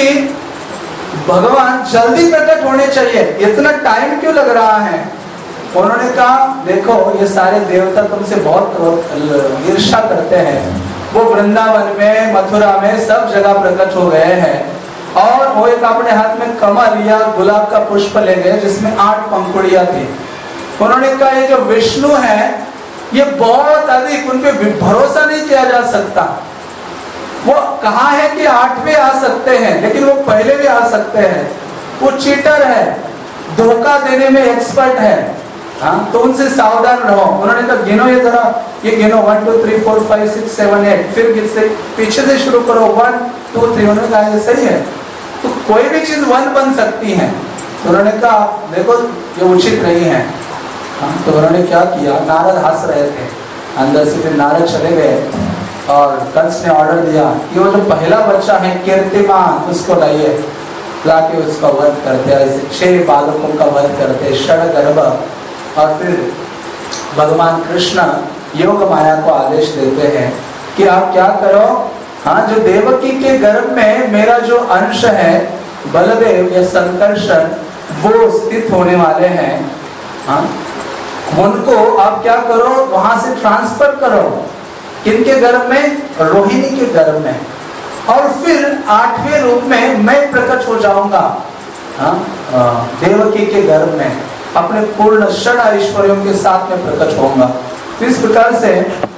भगवान जल्दी प्रकट होने चाहिए, इतना टाइम क्यों लग रहा है। उन्होंने कहा, देखो ये सारे देवता तुमसे बहुत ईर्ष्या करते हैं, वो वृंदावन में, मथुरा में सब जगह प्रकट हो गए हैं। और वो एक अपने हाथ में कमल या गुलाब का पुष्प ले गए जिसमें आठ पंखुड़ियां थी। उन्होंने कहा, ये जो विष्णु है ये बहुत अधिक, उन पे भरोसा नहीं किया जा सकता। वो कहा है कि आठवें आ सकते हैं, लेकिन वो पहले भी आ सकते हैं। वो चीटर है, धोखा देने में एक्सपर्ट है, हाँ, तो उनसे सावधान रहो। उन्होंने कहा, गिनो ये जरा, ये गिनो one two three four five six seven eight, फिर किससे पीछे से शुरू करो, वन टू थ्री। उन्होंने कहा, ये सही है, तो कोई भी चीज वन बन सकती है। तो उन्होंने कहा, देखो ये उचित नहीं है। हाँ, तो उन्होंने क्या किया, नारद हंस रहे थे अंदर से, फिर नारद चले गए और कंस ने ऑर्डर दिया कि वो जो पहला बच्चा है कीर्तिमान, उसको लाइए, लाके उसका वध करते, ऐसे छह बालकों का वध करते, षड गर्भ। और फिर भगवान कृष्ण योग माया को आदेश देते हैं कि आप क्या करो, हाँ, जो देवकी के गर्भ में मेरा जो अंश है बलदेव या संकर्षण, वो स्थित होने वाले हैं, हाँ, उनको आप क्या करो, वहां से ट्रांसफर करो, किनके गर्भ में, रोहिणी के गर्भ में। और फिर आठवें रूप में मैं प्रकट हो जाऊंगा, हाँ, देवकी के गर्भ में, अपने पूर्ण षड ऐश्वर्यों के साथ में प्रकट होऊंगा। इस प्रकार से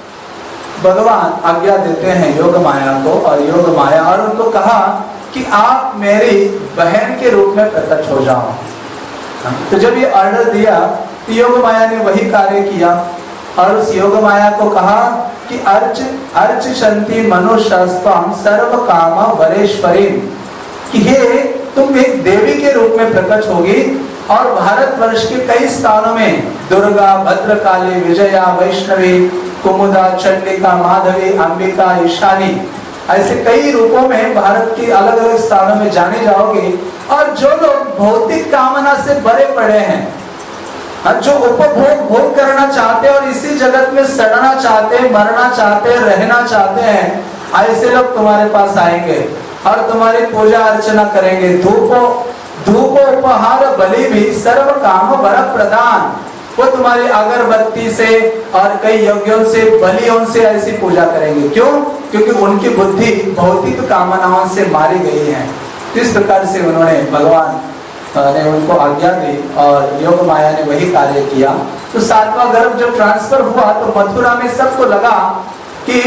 भगवान आज्ञा देते हैं योग माया को, और योग माया और उनको कहा कि आप मेरी बहन के रूप में प्रकट हो जाओ। तो जब ये ऑर्डर दिया तो योग माया ने वही कार्य किया, और उस योग माया को कहा कि अर्च अर्च शंति मनुष्यस्त्वं सर्व काम वरेश्वरी, कि हे तुम एक देवी के रूप में प्रकट होगी, और भारतवर्ष के कई स्थानों में दुर्गा, भद्रकाली, विजया, वैष्णवी, कुमुदा, चंडिका, माधवी, अंबिका, ईशानी, ऐसे कई रूपों में भारत के अलग अलग स्थानों में जाने जाओगे। और जो लोग भौतिक कामना से भरे पड़े हैं, जो उपभोग भोग करना चाहते हैं और इसी जगत में सड़ना चाहते हैं, मरना चाहते हैं, रहना चाहते हैं, ऐसे लोग तुम्हारे पास आएंगे और तुम्हारी पूजा अर्चना करेंगे। धूप धूप उपहार बलि भी सर्व काम वर प्रदान, वो तुम्हारी अगरबत्ती से और कई यज्ञों से, बलियों से ऐसी पूजा करेंगे। क्यों? क्योंकि उनकी बुद्धि भौतिक कामनाओं से मारी गई है। इस प्रकार से उन्होंने, भगवान ने उनको आज्ञा दी और योग माया ने वही कार्य किया। तो सातवां गर्भ जब ट्रांसफर हुआ तो मथुरा में सबको लगा कि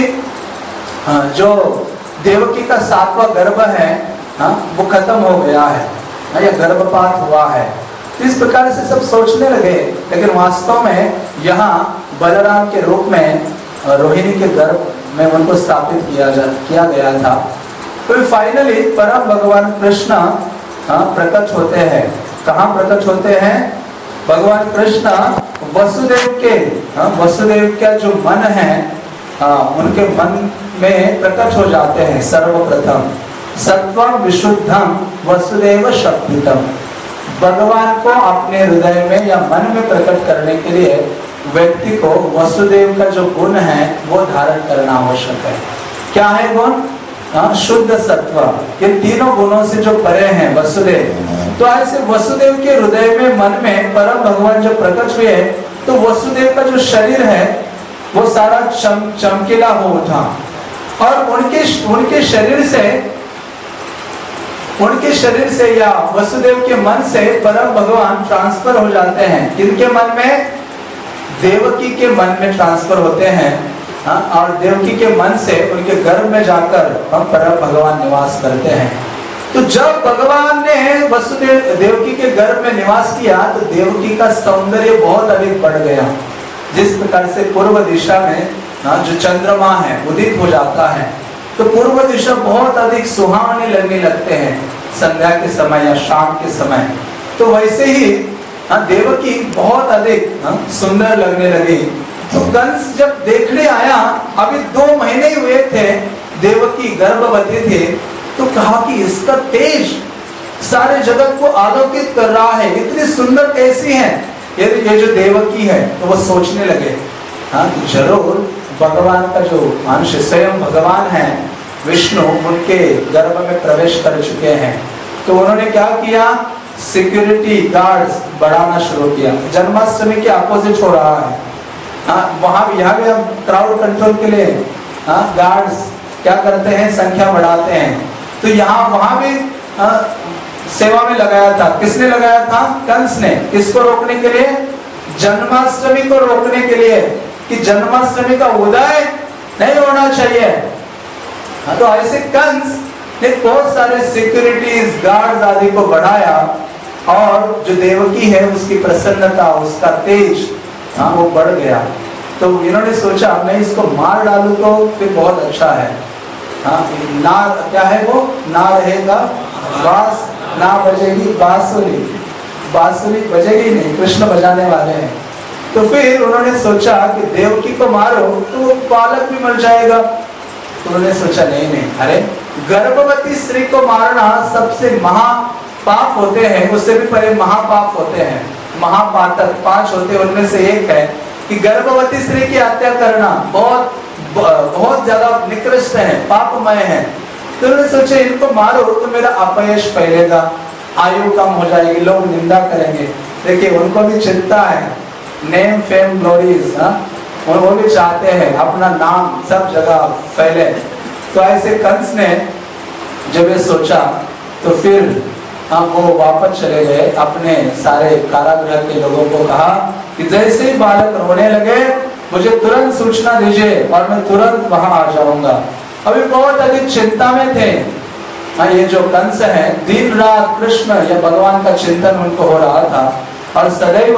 जो देवकी का सातवां गर्भ है, वो खत्म हो गया है, या गर्भपात हुआ है। इस प्रकार से सब सोचने लगे, लेकिन वास्तव में यहाँ बलराम के रूप में रोहिणी के गर्भ में उनको स्थापित किया जा किया गया था। तो फाइनली परम भगवान कृष्ण प्रकट होते हैं। कहाँ प्रकट होते हैं? भगवान कृष्ण वसुदेव के, वसुदेव का जो मन है, उनके मन में प्रकट हो जाते हैं। सर्वप्रथम सत्वं विशुद्धम वसुदेव शक्तितम, भगवान को अपने हृदय में या मन में प्रकट करने के लिए व्यक्ति को वसुदेव का जो गुण है वो धारण करना आवश्यक है। क्या है गुण? हाँ, शुद्ध सत्व। ये तीनों गुणों से जो परे हैं वसुदेव, तो ऐसे वसुदेव के हृदय में, मन में परम भगवान जब प्रकट हुए तो वसुदेव का जो शरीर है वो सारा चम चमकीला हो उठा और उनके उनके शरीर से उनके शरीर से या वसुदेव के मन से परम भगवान ट्रांसफर हो जाते हैं। किनके मन में? देवकी के मन में ट्रांसफर होते हैं। हाँ, और देवकी के मन से उनके गर्भ में जाकर हम परम भगवान निवास करते हैं। तो जब भगवान ने वसुदेव देवकी के गर्भ में निवास किया तो देवकी का सौंदर्य बहुत अधिक बढ़ गया। जिस प्रकार से पूर्व दिशा में हाँ, जो चंद्रमा है उदित हो जाता है तो पूर्व दिशा बहुत अधिक सुहावने लगने लगते हैं संध्या के समय या शाम के समय। तो वैसे ही हाँ, देवकी बहुत अधिक हाँ, सुंदर लगने लगी। तो कंस जब देखने आया, अभी दो महीने हुए थे, देवकी गर्भवती थी, तो कहा कि इसका तेज सारे जगत को आलोकित कर रहा है, इतनी सुंदर कैसी है ये ये जो देवकी है। तो वो सोचने लगे हाँ, तो जरूर भगवान का जो अंश स्वयं भगवान है विष्णु उनके गर्भ में प्रवेश कर चुके हैं। तो उन्होंने क्या किया? सिक्योरिटी गार्ड्स बढ़ाना शुरू किया। जन्माष्टमी के अपोजिट हो रहा है हाँ, वहां भी यहाँ भी हम क्राउड कंट्रोल के लिए हाँ, गार्ड्स क्या करते हैं? संख्या बढ़ाते हैं। तो यहाँ वहां भी हाँ, सेवा में लगाया था। किसने लगाया था? कंस ने। किसको रोकने के लिए? जन्माष्टमी को रोकने के लिए कि जन्माष्टमी का उदय नहीं होना चाहिए। हाँ, तो ऐसे कंस ने बहुत सारे सिक्योरिटीज गार्ड्स आदि को बढ़ाया और जो देवकी है उसकी प्रसन्नता, उसका तेज हाँ वो बढ़ गया। तो इन्होंने सोचा मैं इसको मार डालूं तो फिर बहुत अच्छा है। हाँ, ना क्या है वो? ना रहेगा बास, ना बजेगी बांसुरी, बांसुरी बजेगी नहीं, कृष्ण बजाने वाले हैं। तो फिर उन्होंने सोचा कि देवकी को मारो तो वो बालक भी मर जाएगा। तो उन्होंने सोचा नहीं नहीं, अरे गर्भवती स्त्री को मारना सबसे महापाप होते हैं, उससे भी परे महापाप होते हैं, महापातक पांच होते हैं, उनमें से एक है कि गर्भवती स्त्री की हत्या करना बहुत बहुत ज्यादा निकृष्ट है, पापमय है। तो उन्होंने सोचा इनको मारो तो मेरा अपयश फैलेगा, आयु कम हो जाएगी, लोग निंदा करेंगे। देखिए उनको भी चिंता है, नेम फेम ग्लोरीज, और वो भी चाहते हैं अपना नाम सब जगह फैले। तो ऐसे कंस ने जब ये सोचा तो फिर हम वो वापस चले गए, अपने सारे कारागृह के लोगों को कहा कि जैसे ही बालक रोने लगे मुझे तुरंत सूचना दीजिए और मैं तुरंत वहां आ जाऊंगा। अभी बहुत अधिक चिंता में थे। हाँ, ये जो कंस है दिन रात कृष्ण या भगवान का चिंतन उनको हो रहा था और सदैव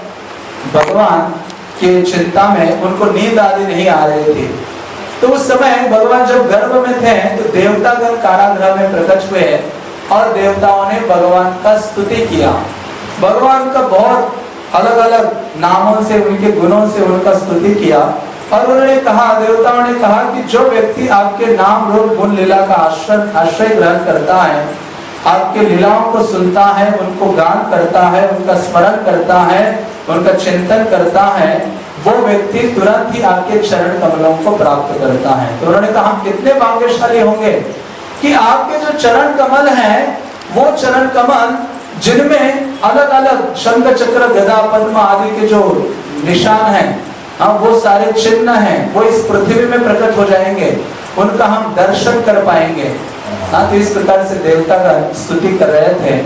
भगवान के चिंता में उनको नींद आदि नहीं आ रही थी। तो उस समय भगवान जब गर्भ में थे तो देवतागण कारागृह में प्रकट हुए और देवताओं ने भगवान का स्तुति किया। भगवान का बहुत अलग अलग नामों से, उनके गुणों से उनका स्तुति किया और उन्होंने कहा, देवताओं ने कहा कि जो व्यक्ति आपके नाम रूप गुण लीला का आश्रय आश्रय ग्रहण करता है, आपके लीलाओं को सुनता है, उनको गान करता है, उनका स्मरण करता है, उनका चिंतन करता है, वो व्यक्ति तुरंत ही आपके चरण कमलों को प्राप्त करता है। तो उन्होंने कहा हम कितने भाग्यशाली होंगे कि आपके जो चरण कमल हैं वो चरण कमल जिनमें अलग अलग शंख चक्र गदा पद्म आदि के जो निशान हैं, हाँ वो सारे चिन्ह हैं, वो इस पृथ्वी में प्रकट हो जाएंगे, उनका हम दर्शन कर पाएंगे। हाँ, तो इस प्रकार से देवता का स्तुति कर रहे थे।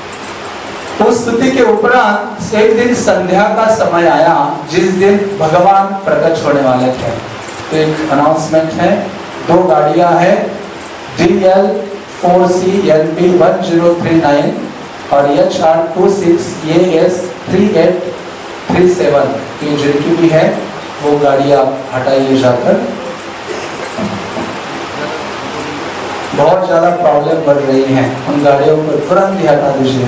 उस स्तुति के उपरांत एक दिन संध्या का समय आया जिस दिन भगवान प्रकट होने वाले थे। तो एक अनाउंसमेंट है, दो गाड़ियां हैं, D L four C N B one zero three nine और H R two six A S three eight three seven, ये जिनकी भी है वो गाड़ियां हटाइए जाकर। बहुत ज्यादा प्रॉब्लम बढ़ रही है, उन गाड़ियों को तुरंत ही हटा दीजिए।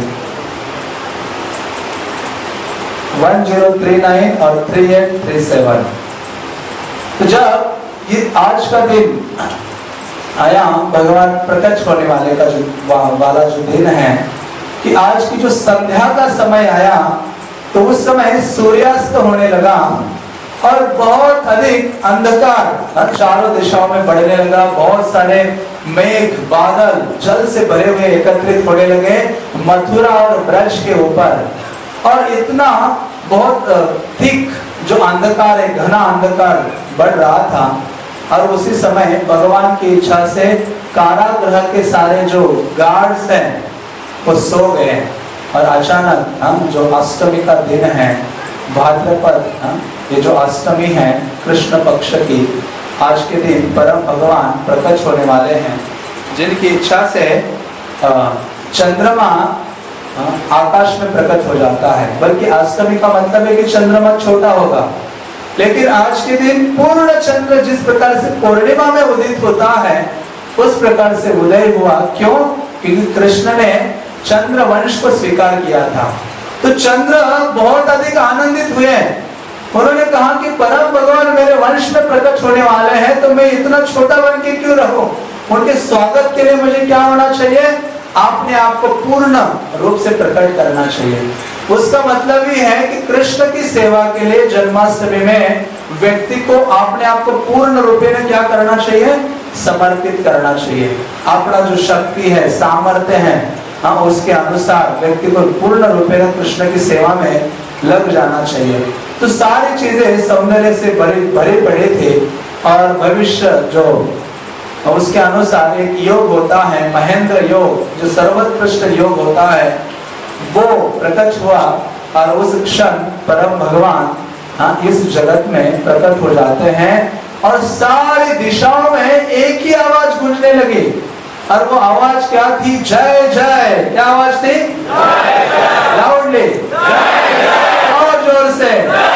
वन जीरो थ्री नाइन और थ्री एट थ्री सेवन। तो जब ये आज का दिन आया, भगवान प्रकट होने वाले का जो वाला जो दिन है कि आज की जो संध्या का समय आया, तो उस समय सूर्यास्त होने लगा और बहुत अधिक अंधकार चारों दिशाओं में बढ़ने लगा। बहुत सारे मेघ बादल जल से भरे हुए एकत्रित होने लगे मथुरा और ब्रज के ऊपर, और इतना बहुत थिक जो अंधकार है, घना अंधकार बढ़ रहा था। और उसी समय भगवान की इच्छा से कारागृह के सारे जो गार्ड्स हैं वो सो गए, और अचानक हम जो अष्टमी का दिन है भाद्रपद, ये जो अष्टमी है कृष्ण पक्ष की, आज के दिन परम भगवान प्रकट होने वाले हैं, जिनकी इच्छा से चंद्रमा आकाश में प्रकट हो जाता है। बल्कि अष्टमी का मतलब है कि चंद्रमा छोटा होगा, लेकिन आज के दिन पूर्ण चंद्र जिस प्रकार से पूर्णिमा में उदित होता है उस प्रकार से उदय हुआ। क्यों? क्योंकि कृष्ण ने चंद्र वंश को स्वीकार किया था। तो चंद्र बहुत अधिक आनंदित हुए, उन्होंने कहा कि परम भगवान मेरे वंश में प्रकट होने वाले हैं, तो मैं इतना छोटा बन के क्यों रहूं? उनके स्वागत के लिए मुझे क्या होना चाहिए? अपने आप को पूर्ण रूप से प्रकट करना चाहिए। उसका मतलब ही है कि कृष्ण की सेवा के लिए जन्माष्टमी में व्यक्ति को अपने आप को पूर्ण रूप में क्या करना चाहिए? समर्पित करना चाहिए। अपना जो शक्ति है, सामर्थ्य है, हाँ, उसके अनुसार व्यक्ति को पूर्ण रूप में कृष्ण की सेवा में लग जाना चाहिए। तो सारी चीजें सौंदर्य से भरे भरे पड़े थे, और भविष्य जो उसके अनुसार एक योग होता है महेंद्र योग, जो सर्वोत्कृष्ट योग होता है, वो प्रकट हुआ। और उस क्षण परम भगवान हाँ इस जगत में प्रकट हो जाते हैं, और सारी दिशाओं में एक ही आवाज गूंजने लगी। और वो आवाज क्या थी? जय जय। क्या आवाज थी? लाउडली, और जोर से।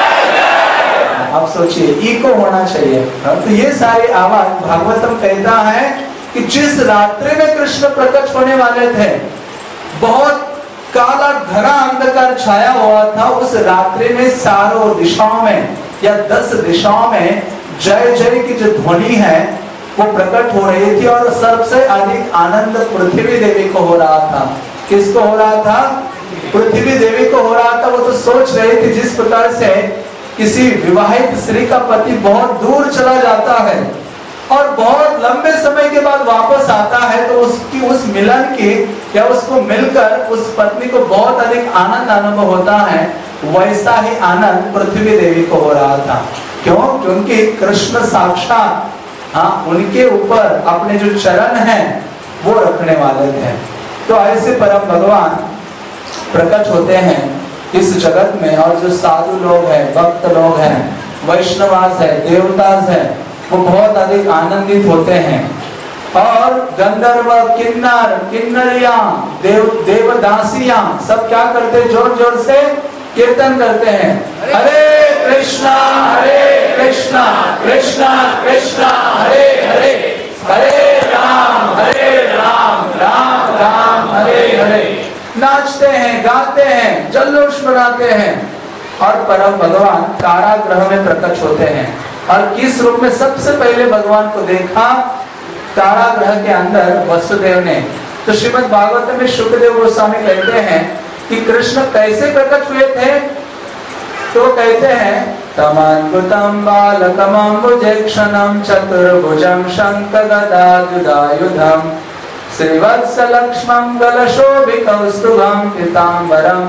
अब सोचिए, इको होना चाहिए। तो ये सारी आवाज भागवतम कहता है कि जिस रात्रि में कृष्ण प्रकट होने वाले थे, बहुत काला घना अंधकार छाया हुआ था, उस रात्रि में चारों दिशाओं में या दस दिशाओं में जय जय की जो ध्वनि है वो प्रकट हो रही थी। और सबसे अधिक आनंद पृथ्वी देवी को हो रहा था। किसको हो रहा था? पृथ्वी देवी को हो रहा था। वो तो सोच रही थी, जिस प्रकार से किसी विवाहित स्त्री का पति बहुत दूर चला जाता है और बहुत लंबे समय के बाद वापस आता है, तो उसकी उस मिलन की या उसको मिलकर उस पत्नी को बहुत अधिक आनंद अनुभव होता है, वैसा ही आनंद पृथ्वी देवी को हो रहा था। क्यों? क्योंकि कृष्ण साक्षात हाँ उनके ऊपर अपने जो चरण हैं वो रखने वाले थे। तो ऐसे परम भगवान प्रकट होते हैं इस जगत में, और जो साधु लोग हैं, भक्त लोग हैं, वैष्णवास है, देवतास है, वो बहुत अधिक आनंदित होते हैं। और गंधर्व, किन्नर, किन्नरियां, देव देवदासियां सब क्या करते? जोर जोर से कीर्तन करते हैं, हरे कृष्णा हरे कृष्णा कृष्णा कृष्णा हरे हरे, हरे राम हरे राम राम राम हरे हरे। नाचते हैं, गाते हैं, जल्लोष मनाते हैं। और परम भगवान कारागृह में प्रकट होते हैं। और किस रूप में सबसे पहले भगवान को देखा? कारागृह के अंदर वसुदेव ने। तो श्रीमद् भागवत में शुकदेव गोस्वामी कहते हैं कि कृष्ण कैसे प्रकट हुए थे? तो कहते हैं, तमद्भुतं बालकमम्बुजक्षणं चतुर्भुजं शङ्खगदायुधायुधं श्रीवत्सलक्ष्मं गलशोभिकौस्तुभं पीताम्बरं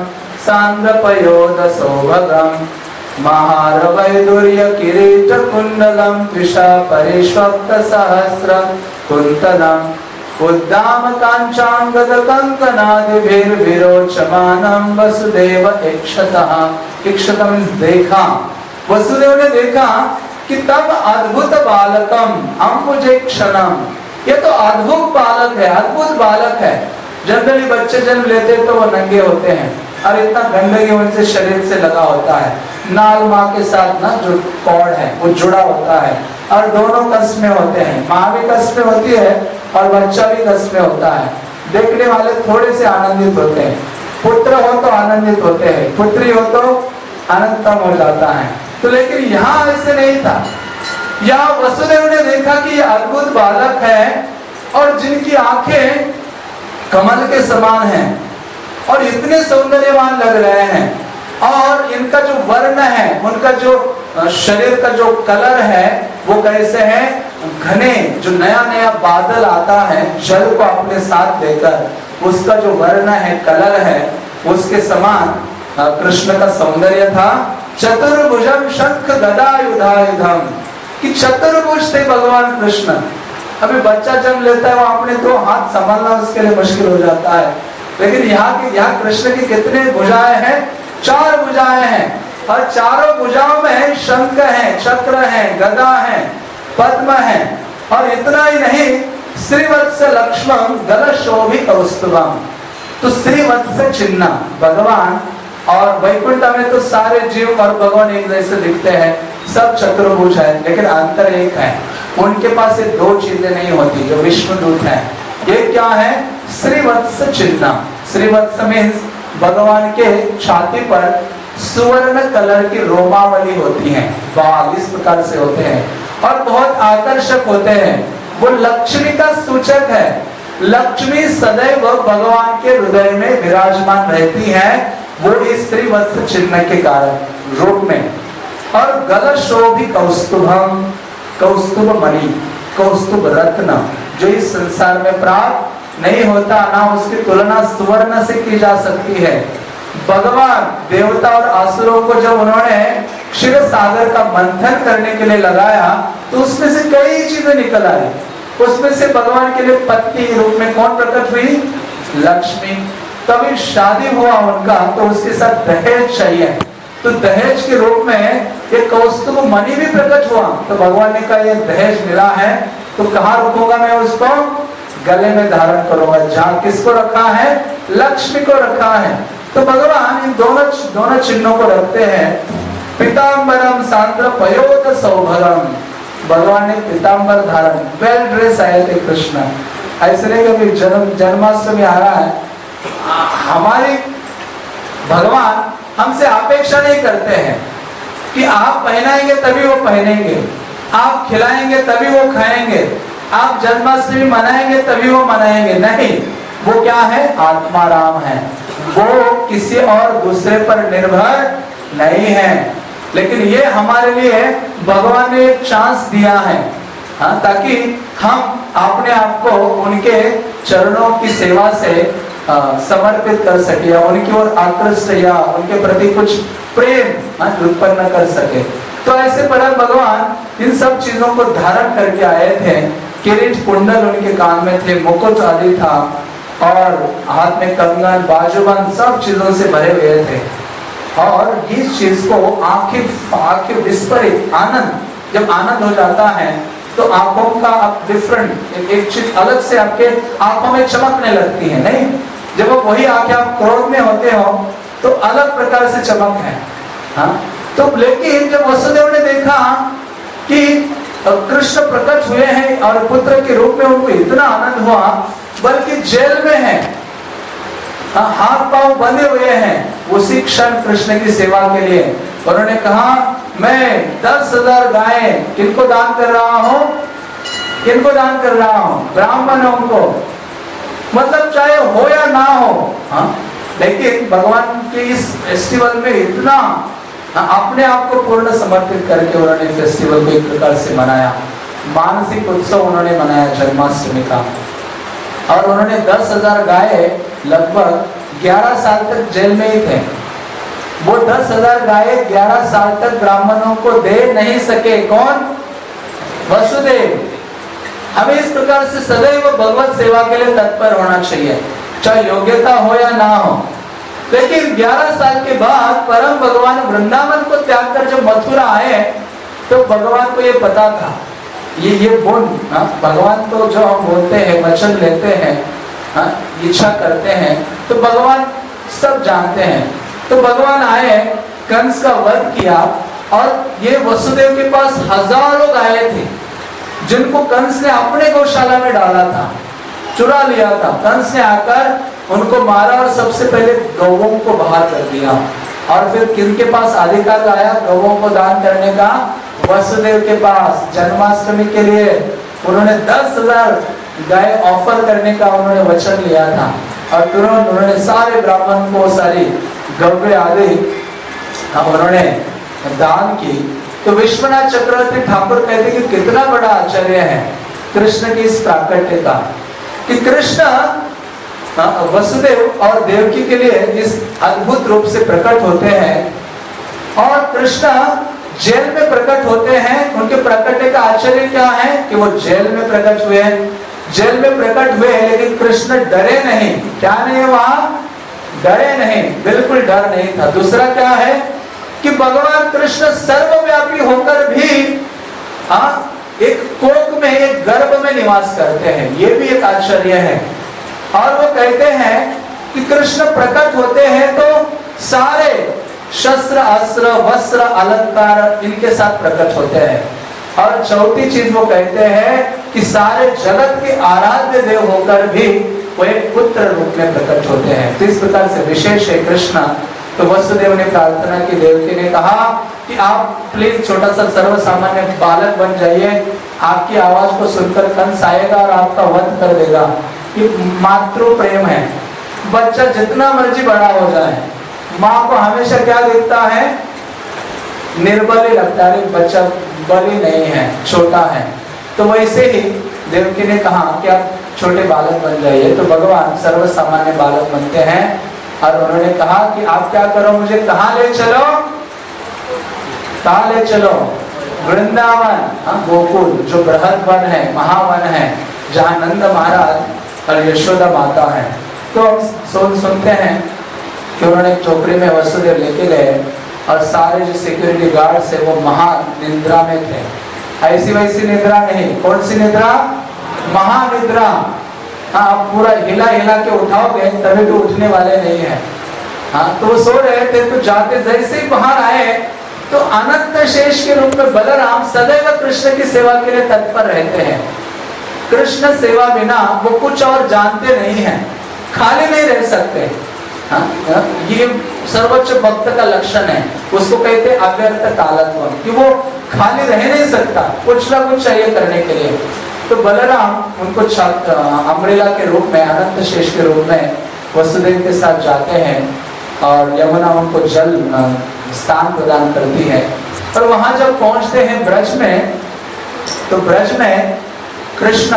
सान्द्रपयोधसौभगं महारवैदुर्यकिरीटकुण्डलं त्रिषा परिष्वक्तसहस्रं कुन्तलम् उद्दाम कांचांगदकंकनादिभिर्विरोचमानं वसुदेव इक्षतः। इक्षतः मीन्स देखा। वसुदेव ने देखा कि तब अद्भुत बालकम अम्बुजेक्षणम, ये तो अद्भुत बालक है, अद्भुत बालक है। जनरली बच्चे जन्म लेते तो वो नंगे होते हैं और इतना गंदगी उनसे शरीर से लगा होता है। नाल माँ के साथ ना जो कॉर्ड है वो जुड़ा होता है, और दोनों कस में होते हैं। माँ भी कस में होती है और बच्चा भी कस में होता है। देखने वाले थोड़े से आनंदित होते हैं। पुत्र हो तो आनंदित होते हैं, पुत्री हो तो आनंद कम हो जाता है। तो लेकिन यहाँ ऐसे नहीं था। यहाँ वसुदेव ने देखा कि ये अद्भुत बालक है और जिनकी आंखें कमल के समान हैं और इतने सौंदर्यवान लग रहे हैं। और इनका जो वर्ण है, उनका जो शरीर का जो कलर है वो कैसे है, घने, जो नया नया बादल आता है जल को अपने साथ लेकर, उसका जो वर्ण है, कलर है, उसके समान कृष्ण का सौंदर्य था। चतुर्भुजम शंख गदायुधायुधम, कि चतुर्भुज थे भगवान कृष्ण। अभी बच्चा जन्म लेता है वो अपने दो हाथ संभालना उसके लिए मुश्किल हो जाता है, लेकिन यहाँ की यहाँ कृष्ण की कितने भुजाएं हैं, चार भुजाएं हैं, और चारों भुजाओं में शंख है, चक्र है, गदा है, पद्म है, और इतना ही नहीं, श्रीवत्स लक्ष्मण गल शोभि कौस्तुभम, तो श्रीवत्स चिन्ह भगवान, और वैकुंठ में तो सारे जीव और भगवान एक जैसे दिखते हैं, सब चतुर्भुज है, लेकिन अंतर एक है, उनके पास ये दो चीजें नहीं होती जो विष्णुदूत है। ये क्या है, श्रीवत्स चिन्ह। श्रीवत्स मीन्स भगवान के छाती पर सुवर्ण कलर की रोमावली होती है, बाल इस प्रकार से होते हैं और बहुत आकर्षक होते हैं। वो लक्ष्मी का सूचक है, लक्ष्मी सदैव भगवान के हृदय में विराजमान रहती है, वो इस श्रीवत्स चिन्ह के कारण रूप में। और गल शोभि कौस्तुभम, कौस्तुभ मणि, कौस्तुभ रत्न, जो इस संसार में प्राप्त नहीं होता, ना उसकी तुलना सुवर्ण से की जा सकती है। भगवान देवता और असुरों को जब उन्होंने क्षीर सागर का मंथन करने के लिए लगाया तो उसमें से कई चीजें निकल आई। उसमें से भगवान के लिए पत्नी रूप में कौन प्रकट हुई, लक्ष्मी। तभी शादी हुआ उनका तो उसके साथ दहेज चाहिए, तो दहेज के रूप में ये कौस्तुभ मणि भी प्रकट हुआ। तो भगवान ने कहा ये दहेज मिला है तो कहाँ रखूंगा मैं उसको, गले में धारण करूंगा। जहाँ किसको रखा है, लक्ष्मी को रखा है। तो भगवान इन दोनों दोनों चिन्हों को रखते हैं। पीताम्बरम सांद्र पयोध सौभगम, भगवान ने पीताम्बर धारण, वेल ड्रेस आए थे कृष्ण। ऐसे नहीं कभी जन्म जन्माष्टमी आ रहा है, हमारी भगवान हमसे अपेक्षा नहीं करते हैं कि आप पहनाएंगे तभी वो पहनेंगे, आप खिलाएंगे तभी वो खाएंगे, आप जन्माष्टमी मनाएंगे तभी वो मनाएंगे। नहीं, वो क्या है, आत्मा राम है, वो किसी और दूसरे पर निर्भर नहीं है। लेकिन ये हमारे लिए भगवान ने एक चांस दिया है, हाँ, ताकि हम अपने आप को उनके चरणों की सेवा से आ, समर्पित कर सके, या उनकी ओर आकृष्ट या उनके प्रति कुछ प्रेम उत्पन्न कर सके। तो ऐसे परम भगवान इन सब चीजों को धारण करके आए थे। किरीट कुंडल उनके कान में थे, मुकुट आदि था, और हाथ में कंगन, बाजूबंद, सब चीजों से भरे हुए थे। और इस चीज को आंखें आंखें विस्फारित आनंद, जब आनंद हो जाता है तो आंखों का अब डिफरेंट एक, एक चीज अलग से आपके आंखों में चमकने लगती है। नहीं, जब वही आंखें आप क्रोध में होते हो तो अलग प्रकार से चमक है, हाँ। तो लेकिन जब वसुदेव ने देखा कि कृष्ण प्रकट हुए हैं और पुत्र के रूप में उनको इतना आनंद हुआ, बल्कि जेल में है, हाथ पांव बंधे हुए हैं, उसी क्षण कृष्ण की सेवा के लिए उन्होंने कहा मैं दस हजार गाय किनको दान कर रहा हूँ, किनको दान कर रहा हूँ, ब्राह्मणों को, मतलब चाहे हो या ना हो, हाँ। लेकिन भगवान के इस फेस्टिवल में इतना अपने आप को पूर्ण समर्पित करके उन्होंने फेस्टिवल को एक प्रकार से मनाया, मानसिक उत्सव उन्होंने मनाया जन्माष्टमी का। और उन्होंने दस हजार गाय लगभग ग्यारह साल तक जेल में ही थे। वो दस हजार गाय ग्यारह साल तक ब्राह्मणों को दे नहीं सके। कौन? वसुदेव। हमें इस प्रकार से सदैव भगवत सेवा के लिए तत्पर होना चाहिए, चाहे योग्यता हो या ना हो। लेकिन ग्यारह साल के बाद परम भगवान वृंदावन को त्याग कर जब मथुरा आए तो भगवान को ये पता था, ये ये गुण, भगवान तो जो हम बोलते हैं, वचन लेते हैं, इच्छा करते हैं, तो भगवान सब जानते हैं। तो भगवान आए, कंस का वध किया, और ये वसुदेव के पास हजारों गायें थी जिनको कंस ने अपने गौशाला में डाला था, चुरा लिया था। कंस ने आकर उनको मारा और सबसे पहले गौओं को बाहर कर दिया। और फिर किनके पास अधिकार आया गौओं को दान करने का? वसुदेव के पास। जन्माष्टमी के लिए उन्होंने दस हजार गाय ऑफर करने का उन्होंने वचन लिया था, और तुरंत उन्होंने सारे ब्राह्मण को सारी गौवे आदि उन्होंने दान की। तो विश्वनाथ चक्रवर्ती ठाकुर कहते कि कितना बड़ा आश्चर्य है कृष्ण की इस प्राकट्य का, कि कृष्ण वसुदेव और देवकी के लिए इस अद्भुत रूप से प्रकट होते हैं, और कृष्ण जेल में प्रकट होते हैं। उनके प्रकटने का आश्चर्य क्या है कि वो जेल में प्रकट हुए, जेल में प्रकट हुए लेकिन कृष्ण डरे नहीं। क्या नहीं, वहां डरे नहीं, बिल्कुल डर नहीं था। दूसरा क्या है कि भगवान कृष्ण सर्वव्यापी होकर भी हाँ एक कोक में, एक गर्भ में निवास करते हैं, ये भी एक आश्चर्य है। और वो कहते हैं कि कृष्ण प्रकट होते हैं तो सारे शस्त्र अस्त्र वस्त्र अलंकार इनके साथ प्रकट होते हैं। और चौथी चीज वो कहते हैं कि सारे जगत के आराध्य देव होकर भी वो एक पुत्र रूप में प्रकट होते हैं। तो इस प्रकार से विशेष है कृष्ण। तो वसुदेव ने प्रार्थना की, देवकी ने कहा कि आप प्लीज छोटा सा सर्व सामान्य बालक बन जाइए, आपकी आवाज को सुनकर कंस आएगा और आपका वध कर देगा। ये मातृ प्रेम है, बच्चा जितना मर्जी बड़ा हो जाए, माँ को हमेशा क्या दिखता है, निर्बल ही लगता है, बच्चा बली नहीं है, छोटा है। तो वैसे ही देवकी ने कहा कि आप छोटे बालक बन जाइए। तो भगवान सर्व सामान्य बालक बनते हैं और उन्होंने कहा कि आप क्या करो, मुझे कहाँ ले चलो, कहाँ ले चलो, वृंदावन, गोकुल जो बृहद वन है, महावन है, जहाँ नंद महाराज और यशोदा माता है। तो हम सुन सुनते हैं कि उन्होंने चोपड़ी में वसुदेव लेके गए और सारे जो सिक्योरिटी गार्ड्स है वो महानिद्रा में थे। ऐसी वैसी निद्रा नहीं, कौन सी निद्रा, महानिद्रा। हाँ, पूरा हिला हिला के उठाओगे तभी तो उठने वाले नहीं है। हाँ, तो वो सो रहे थे। तो जाते जैसे ही बाहर आए तो अनंत शेष के रूप में बलराम सदैव कृष्ण की सेवा के लिए तत्पर रहते हैं। कृष्ण सेवा बिना वो कुछ और जानते नहीं है, खाली नहीं रह सकते। हाँ, ये सर्वोच्च भक्त का लक्षण है, उसको कहते हैं अव्यर्थ कालत्व, कि वो खाली रह नहीं सकता, कुछ ना कुछ चाहिए करने के लिए। तो बलराम उनको अमृला के रूप में, अनंत शेष के रूप में वसुदेव के साथ जाते हैं और यमुना उनको जल स्थान प्रदान करती है। और वहां जब पहुंचते हैं ब्रज में, तो ब्रज में कृष्ण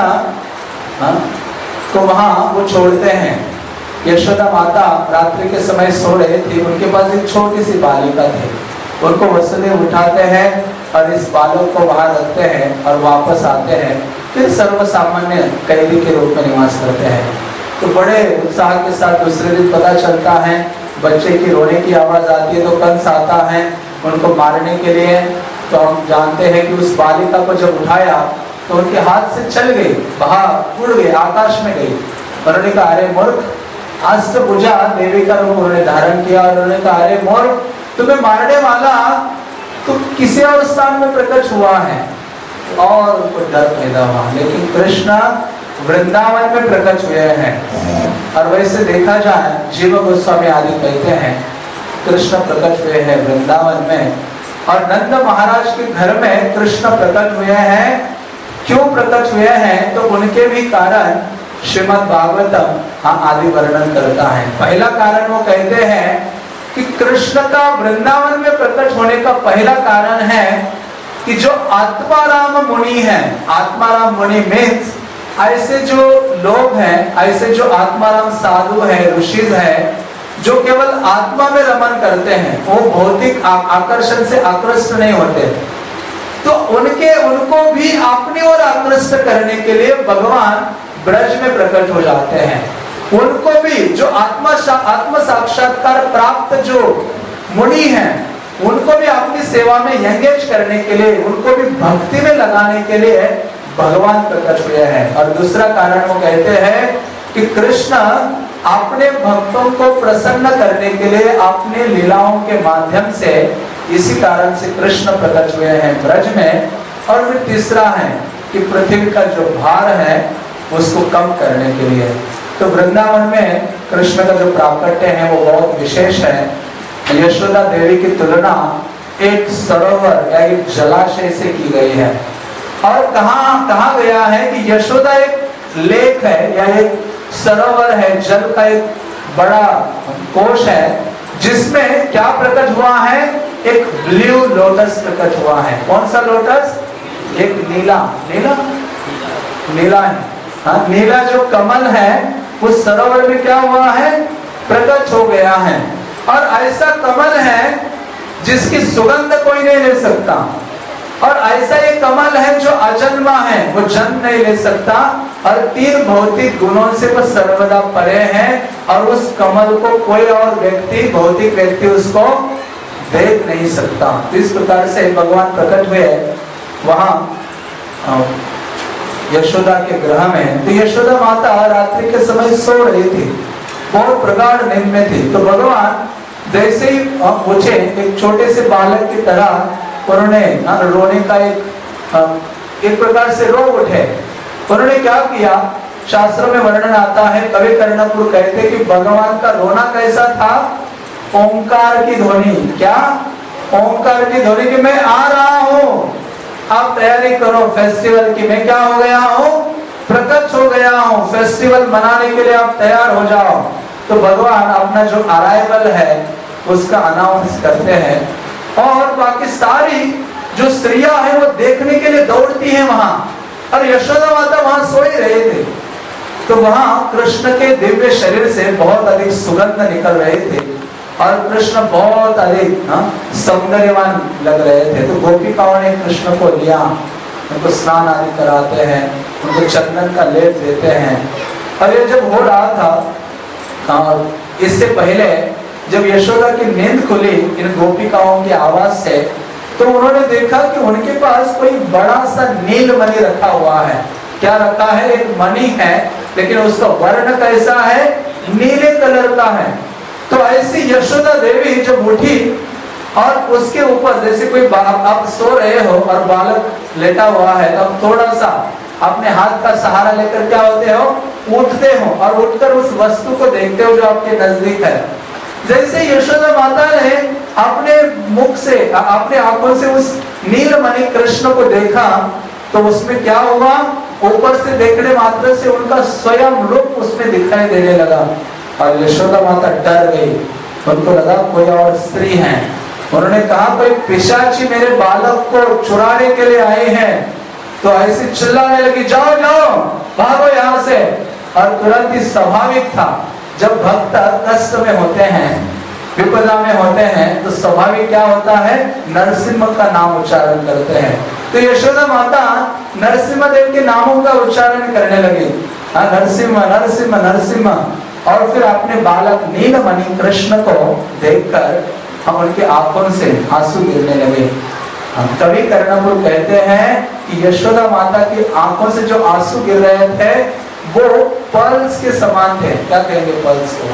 को वहां वो छोड़ते हैं। यशोदा माता रात्रि के समय सो रहे थे, उनके पास एक छोटी सी बालिका थी, उनको वसुदेव उठाते हैं और इस बालक को वहां रखते हैं और वापस आते हैं, फिर सर्व सामान्य कैदी के रूप में निवास करते हैं। तो बड़े उत्साह के साथ दूसरे दिन पता चलता है, बच्चे की रोने की आवाज आती है तो कंस आता है उनको मारने के लिए। तो हम जानते हैं कि उस बालिका को जब उठाया तो उनके हाथ से चल गई, बाहर उड़ गई, आकाश में गई। उन्होंने कहा अरे मूर्ख, अष्टभुजा देवी का रूप उन्होंने धारण किया और उन्होंने कहा अरे मूर्ख, तुम्हें मारने वाला तो किसी और स्थान में प्रकट हुआ है। और उनको डर पैदा हुआ। लेकिन कृष्ण वृंदावन में प्रकट हुए हैं। और वैसे देखा जाए, जीव गोस्वामी आदि कहते हैं कृष्ण प्रकट हुए हैं वृंदावन में, और नंद महाराज के घर में कृष्ण प्रकट हुए हैं। क्यों प्रकट हुए हैं, तो उनके भी कारण श्रीमद् भागवतम आदि वर्णन करता है। पहला कारण वो कहते हैं कि कृष्ण का वृंदावन में प्रकट होने का पहला कारण है कि जो आत्माराम मुनि है, आत्माराम मुनि मीन्स ऐसे जो लोग हैं, ऐसे जो आत्माराम साधु है, ऋषि है, जो केवल आत्मा में रमन करते हैं, वो भौतिक आकर्षण से आकृष्ट नहीं होते। तो उनके उनको भी अपनी ओर आकृष्ट करने के लिए भगवान ब्रज में प्रकट हो जाते हैं। उनको भी जो आत्मा आत्म साक्षात्कार प्राप्त जो मुनि हैं, उनको भी अपनी सेवा में एंगेज करने के लिए, उनको भी भक्ति में लगाने के लिए भगवान प्रकट हुए हैं। और दूसरा कारण वो कहते हैं कि कृष्ण अपने भक्तों को प्रसन्न करने के लिए अपने लीलाओं के माध्यम से, इसी कारण से कृष्ण प्रकट हुए हैं ब्रज में। और फिर तीसरा है कि पृथ्वी का जो भार है उसको कम करने के लिए। तो वृंदावन में कृष्ण का जो प्राकट्य है वो बहुत विशेष है। यशोदा देवी की तुलना एक सरोवर या एक जलाशय से की गई है। और कहाँ कहा गया है कि यशोदा एक लेक है या एक सरोवर है, जल का एक बड़ा कोश है, जिसमें क्या प्रकट हुआ है? एक ब्लू लोटस प्रकट हुआ है। कौन सा लोटस? एक नीला नीला नीला है। हाँ, नीला जो कमल है उस सरोवर में क्या हुआ है? प्रकट हो गया है। और ऐसा कमल है जिसकी सुगंध कोई नहीं ले सकता, और ऐसा ये कमल है जो अजन्मा है, वो जन्म नहीं ले सकता, और तीन भौतिक गुणों से वो सर्वदा परे है, और उस कमल को कोई और व्यक्ति, भौतिक व्यक्ति उसको देख नहीं सकता। तो इस प्रकार से भगवान प्रकट हुए वहां यशोदा के ग्रह में। तो यशोदा माता रात्रि के समय सो रही थी, बहुत प्रगाढ़ नींद में थी। तो भगवान जैसे ही पूछे, एक छोटे से बालक की तरह उन्होंने रोने का एक एक प्रकार से रो उठे। उन्होंने क्या किया? शास्त्रों में वर्णन आता है, कवि कर्णपुर कहते कि भगवान का रोना कैसा था? ओंकार की ध्वनि। क्या? ओंकार की ध्वनि कि मैं आ रहा हूँ, आप तैयारी करो फेस्टिवल की, मैं क्या हो गया हूँ? प्रकट हो गया हूँ, फेस्टिवल मनाने के लिए आप तैयार हो जाओ। तो भगवान अपना जो अराइवल है उसका अनाउंस करते हैं, और बाकी सारी जो स्त्रियां हैं वो देखने के लिए दौड़ती हैं वहां, और यशोदा माता वहां सो ही रहे थे। तो वहां कृष्ण के दिव्य शरीर से बहुत अधिक सुगंध निकल रहे थे, और कृष्ण बहुत अधिक सौंदर्यवान लग रहे थे। तो गोपिकाओं ने कृष्ण को लिया, उनको स्नान आदि कराते हैं, उनको चंदन का लेप देते हैं। और ये जब हो रहा था, और इससे पहले जब यशोदा की नींद खुली इन गोपिकाओं की आवाज से, तो उन्होंने देखा कि उनके पास कोई बड़ा सा नील मणि रखा हुआ है। क्या रखा है? एक मणि है, लेकिन उसका वर्ण कैसा है? नीले कलर का है। तो ऐसी यशोदा देवी जब उठी, और उसके ऊपर जैसे कोई आप सो रहे हो और बालक लेटा हुआ है, तब थोड़ा सा अपने हाथ का सहारा लेकर क्या होते हो? उठते हो, और उठकर उस वस्तु को देखते हो जो आपके नजदीक है। जैसे यशोदा माता ने अपने मुख से, अपने आंखों से उस नीलमणि कृष्ण को देखा, तो उसमें क्या हुआ? ऊपर से देखने मात्र से उनका स्वयं रूप उसमें दिखाई देने लगा, और यशोदा माता डर गई। उनको लगा कोई और स्त्री है। उन्होंने कहा कोई पिशाची मेरे बालक को चुराने के लिए आए हैं। तो ऐसे चिल्लाने लगी, जाओ जाओ भागो यहाँ से। और तुरंत ही स्वाभाविक था, जब भक्त कष्ट में होते हैं, विपदा में होते हैं, तो स्वाभाविक क्या होता है? नरसिम्हा का नाम उच्चारण करते हैं। तो यशोदा माता नरसिम्हा देव के नामों का उच्चारण करने लगी, नरसिम्हा नरसिम्हा नरसिम्हा। और फिर अपने बालक नीलमणि कृष्ण को देखकर हम उनकी आंखों से आंसू गिरने लगे। हम कवि कर्णपुर कहते हैं कि यशोदा माता की आंखों से जो आंसू गिर रहे थे वो पर्ल्स के समान थे। क्या कहेंगे पर्ल्स को?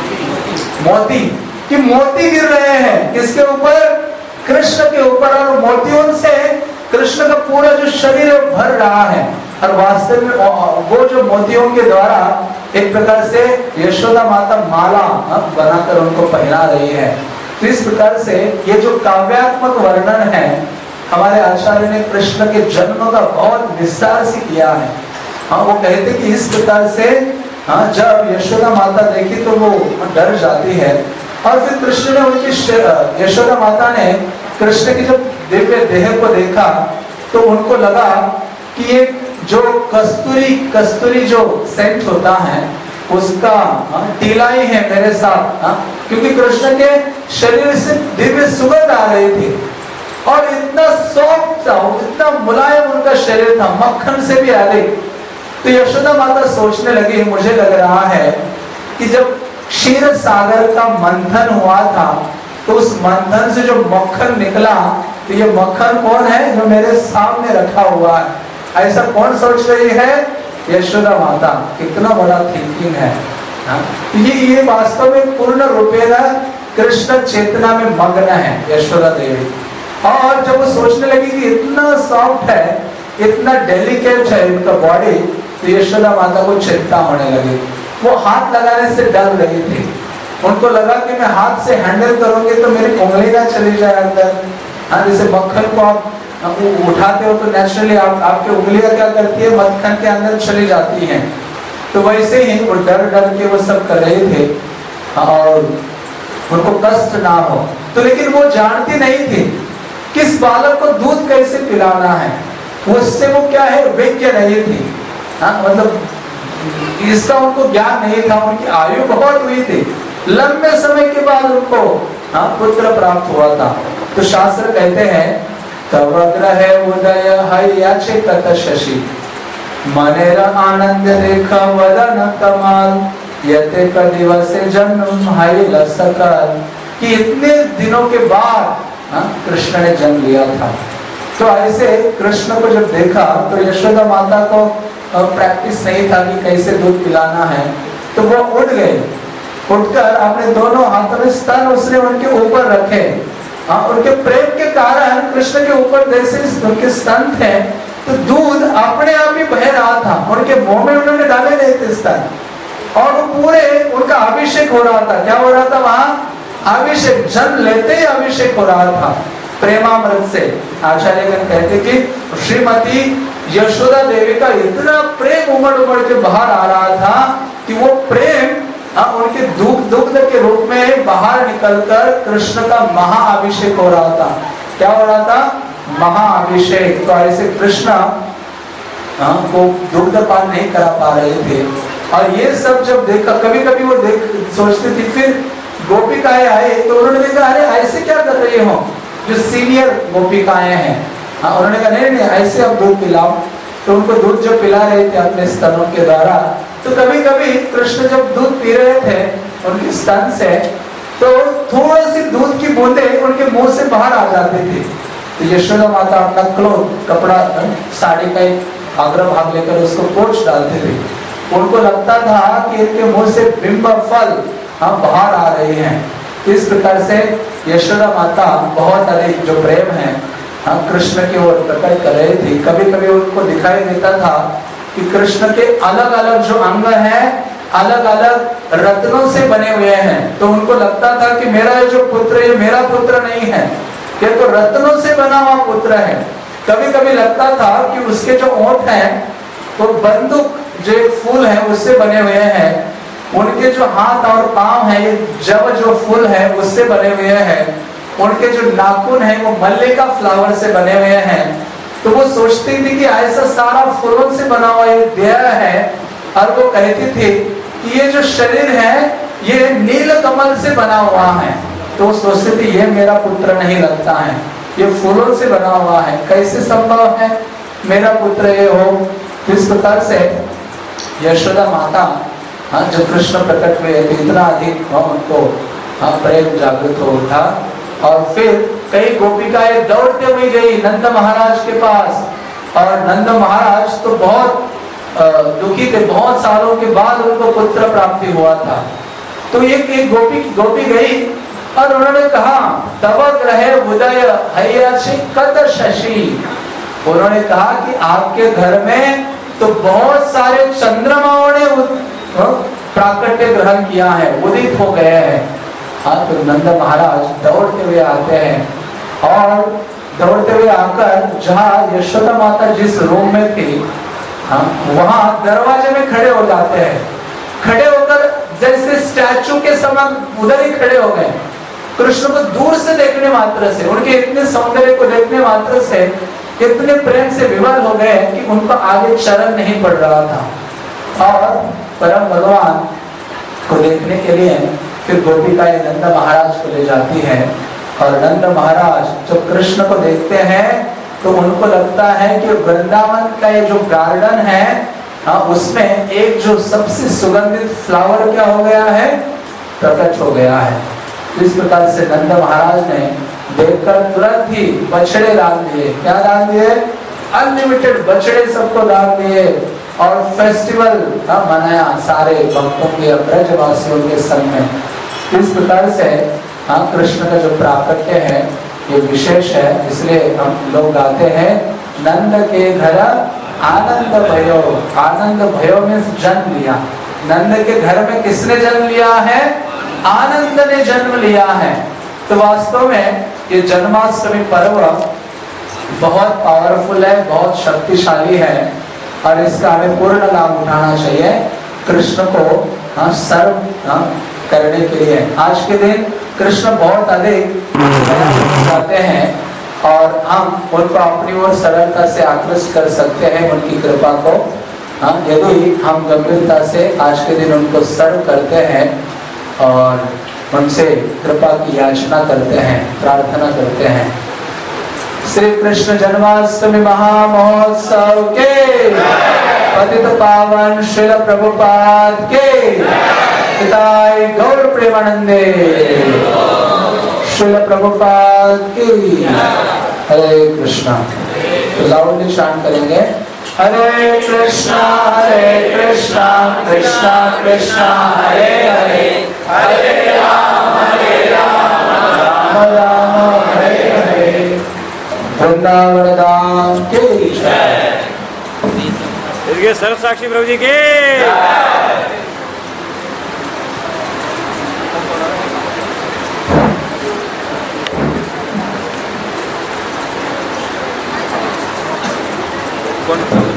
मोती, कि मोती गिर रहे हैं किसके ऊपर? कृष्ण के ऊपर। और मोतियों से कृष्ण का पूरा जो शरीर भर रहा है, और वास्तव में वो जो मोतियों के द्वारा एक प्रकार से यशोदा माता माला बनाकर उनको पहना रही है। तो इस प्रकार से ये जो काव्यात्मक वर्णन है, हमारे आचार्य ने कृष्ण के जन्म का बहुत विस्तार से किया है। हाँ, वो कहते कि इस प्रकार से हाँ, जब यशोदा माता देखी तो वो डर जाती है, और फिर कृष्ण ने उनकी यशोदा माता ने कृष्ण की जब दिव्य देह को देखा, तो उनको लगा कि ये जो कस्तूरी कस्तूरी जो सेंट होता है उसका टीला ही है मेरे साथ। हाँ, क्योंकि कृष्ण के शरीर से दिव्य सुगंध आ रही थी, और इतना सॉफ्ट था, इतना मुलायम उनका शरीर था, मक्खन से भी अधिक। तो यशोदा माता सोचने लगी, मुझे लग रहा है कि जब क्षीर सागर का मंथन हुआ था, तो उस मंथन से जो मक्खन निकला, तो ये मक्खन कौन है? जो मेरे सामने रखा हुआ है। ऐसा कौन सोच रही है? यशोदा माता। कितना बड़ा थिंकिंग है। हाँ? ये ये वास्तव में पूर्ण रूपेण कृष्ण चेतना में मग्न है यशोदा देवी। और जब वो सोचने लगी कि इतना सॉफ्ट है, इतना डेलिकेट है इनका बॉडी, तो यशोदा माता को चिंता होने लगी। वो हाथ लगाने से डर रही थी। उनको लगा कि मैं हाथ से हैंडल करूंगी तो मेरी उंगली ना चली जाए अंदर। हाँ, जैसे मक्खन को आप उठाते हो तो नेचुरली आप आपकी उंगलियां क्या करती है? मक्खन के अंदर चली जाती हैं। तो वैसे ही वो डर डर के वो सब कर रहे थे। और उनको कष्ट ना हो। तो लेकिन वो जानती नहीं थी किस बालक को दूध कैसे पिलाना है, उससे वो क्या है विज्ञ नहीं थी। हाँ, मतलब इसका उनको ज्ञान नहीं था। उनकी आयु बहुत हुई थी, लंबे समय के बाद उनको हाँ पुत्र प्राप्त हुआ था। तो शास्त्र कहते हैं तब ग्रह उदय हयाचे कत शशि मनेर आनंद देखा वदन कमाल यते क दिवस जन्म हईल सकल, कि इतने दिनों के बाद हाँ, कृष्ण ने जन्म लिया था। तो ऐसे कृष्ण को जब देखा तो यशोदा माता को प्रैक्टिस नहीं था कि कैसे दूध पिलाना है, तो वो उठ गए। उठकर अपने दोनों हाथों में स्तन उसने उनके ऊपर रखे। हाँ, उनके प्रेम के कारण कृष्ण के ऊपर जैसे उनके स्तन थे तो दूध अपने आप ही बह रहा था। उनके मुंह में उन्होंने डाले नहीं थे स्तन, और वो पूरे उनका अभिषेक हो रहा था। क्या हो रहा था वहां? अभिषेक, जन्म लेते ही अभिषेक हो रहा था प्रेमामृत से। आचार्यगण कहते कि श्रीमती यशोदा देवी का इतना प्रेम उमड़ उमड़ के बाहर आ रहा था कि वो प्रेम हाँ, उनके दुग्ध दुग्ध के रूप में बाहर निकलकर कृष्ण का महाअभिषेक हो रहा था। क्या हो रहा था? महाअभिषेक। तो ऐसे कृष्ण हाँ, वो दुग्ध पान नहीं करा पा रहे थे। और ये सब जब देखा, कभी कभी वो देख सोचती थी, फिर गोपिकाएं आए तो उन्होंने देखा अरे ऐसे क्या कर रही हो, जो सीनियर गोपिकाएं हैं। हाँ, उन्होंने कहा नहीं नहीं ऐसे अब दूध पिलाओ। तो उनको दूध जब पिला रहे थे अपने स्तनों के द्वारा, तो कभी कभी कृष्ण जब दूध पी रहे थे उनके स्तन से, तो थोड़ी सी दूध की बूंदें उनके मुंह से बाहर आ जाती थी। तो यशोदा माता अपना क्लोथ कपड़ा साड़ी का एक आग्रह भाग लेकर उसको पोंछ डालते थे। उनको लगता था कि इनके मुंह से बिंब फल हाँ बाहर आ रहे हैं। इस प्रकार से यशोदा माता बहुत अधिक जो प्रेम है हाँ कृष्ण की ओर प्रकट कर रही थी। कभी कभी उनको दिखाई देता था कि कृष्ण के अलग अलग जो अंग हैं अलग अलग रत्नों से बने हुए हैं। तो उनको लगता था कि मेरा जो पुत्र ये मेरा पुत्र नहीं है, ये तो रत्नों से बना हुआ पुत्र है। कभी कभी लगता था कि उसके जो ओंठ हैं वो बंदूक जो एक फूल है उससे बने हुए हैं। उनके जो हाथ और पांव है ये जब जो फूल है उससे बने हुए हैं। उनके जो नाखून है वो मल्लिका फ्लावर से बने हुए हैं। तो वो सोचती थी कि ऐसा सारा फूलों से बना हुआ एक देह है, और वो कहती थी कि ये जो शरीर है ये नील कमल से बना हुआ है। तो वो सोचती थी ये मेरा पुत्र नहीं लगता है, ये फूलों से बना हुआ है, कैसे संभव है मेरा पुत्र ये हो। इस प्रकार से यशोदा माता हाँ जब कृष्ण प्रकट हुए तो इतना अधिक उनको हाँ प्रेम जागृत हो उठा। और फिर कई गोपिकाएं दौड़ते हुए गई नंद महाराज के पास, और नंद महाराज तो बहुत दुखी थे, बहुत सालों के बाद उनको पुत्र प्राप्ति हुआ था। तो एक एक गोपी गोपी गई और उन्होंने कहा तब ग्रहे उदय हयाचे कत शशि। उन्होंने कहा कि आपके घर में तो बहुत सारे चंद्रमाओं ने प्राकट्य ग्रहण किया है, उदित हो गए हैं। हाँ, तो नंद महाराज दौड़ते हुए आते हैं और दौड़ते हुए आकर जहाँ यशोदा माता जिस रूम में थी हाँ वहां दरवाजे में खड़े हो जाते हैं। खड़े होकर जैसे स्टैचू के समान उधर ही खड़े हो गए। कृष्ण को दूर से देखने मात्र से, उनके इतने सौंदर्य को देखने मात्र से इतने प्रेम से विवल हो गए कि उनको आगे चरण नहीं पड़ रहा था। और परम भगवान को देखने के लिए फिर गोपिकाएं नंद महाराज को ले जाती है। और नंद महाराज जब कृष्ण को देखते हैं तो उनको लगता है कि वृंदावन का ये जो गार्डन है हाँ उसमें एक जो सबसे सुगंधित फ्लावर क्या हो गया है, प्रकट हो गया है। इस प्रकार से नंद महाराज ने देखकर तुरंत ही बछड़े दान दिए। क्या दान दिए? अनलिमिटेड बछड़े सबको दान दिए और फेस्टिवल मनाया सारे भक्तों के, ब्रजवासियों के संग में। इस प्रकार से हाँ कृष्ण का जो प्राकट्य है ये विशेष है। इसलिए हम लोग गाते हैं नंद के घर आनंद भयो। आनंद भयो में जन्म लिया। नंद के घर में किसने जन्म लिया है? आनंद ने जन्म लिया है। तो वास्तव में ये जन्माष्टमी पर्व बहुत पावरफुल है, बहुत शक्तिशाली है और इसका हमें पूर्ण लाभ उठाना चाहिए। कृष्ण को हाँ सर्व हाँ करने के लिए आज के दिन कृष्ण बहुत अधिक चाहते हैं और हम उनको अपनी ओर सरलता से आकृष्ट कर सकते हैं उनकी कृपा को। हाँ, यदि हम गंभीरता से आज के दिन उनको सर्व करते हैं और उनसे कृपा की याचना करते हैं, प्रार्थना करते हैं। श्री कृष्ण जन्माष्टमी महामहोत्सव के पतित पावन श्रील प्रभुपाद के हिताय गौर प्रेमानंदे श्रील प्रभुपाद की। हरे कृष्णा। तो लाउडली शांत करेंगे। हरे कृष्णा हरे कृष्णा कृष्णा कृष्णा हरे हरे, हरे राम हरे राम राम राम हरे हरे। वृंदावन धाम की जय। सर्व साक्षी प्रभु जी के। कौन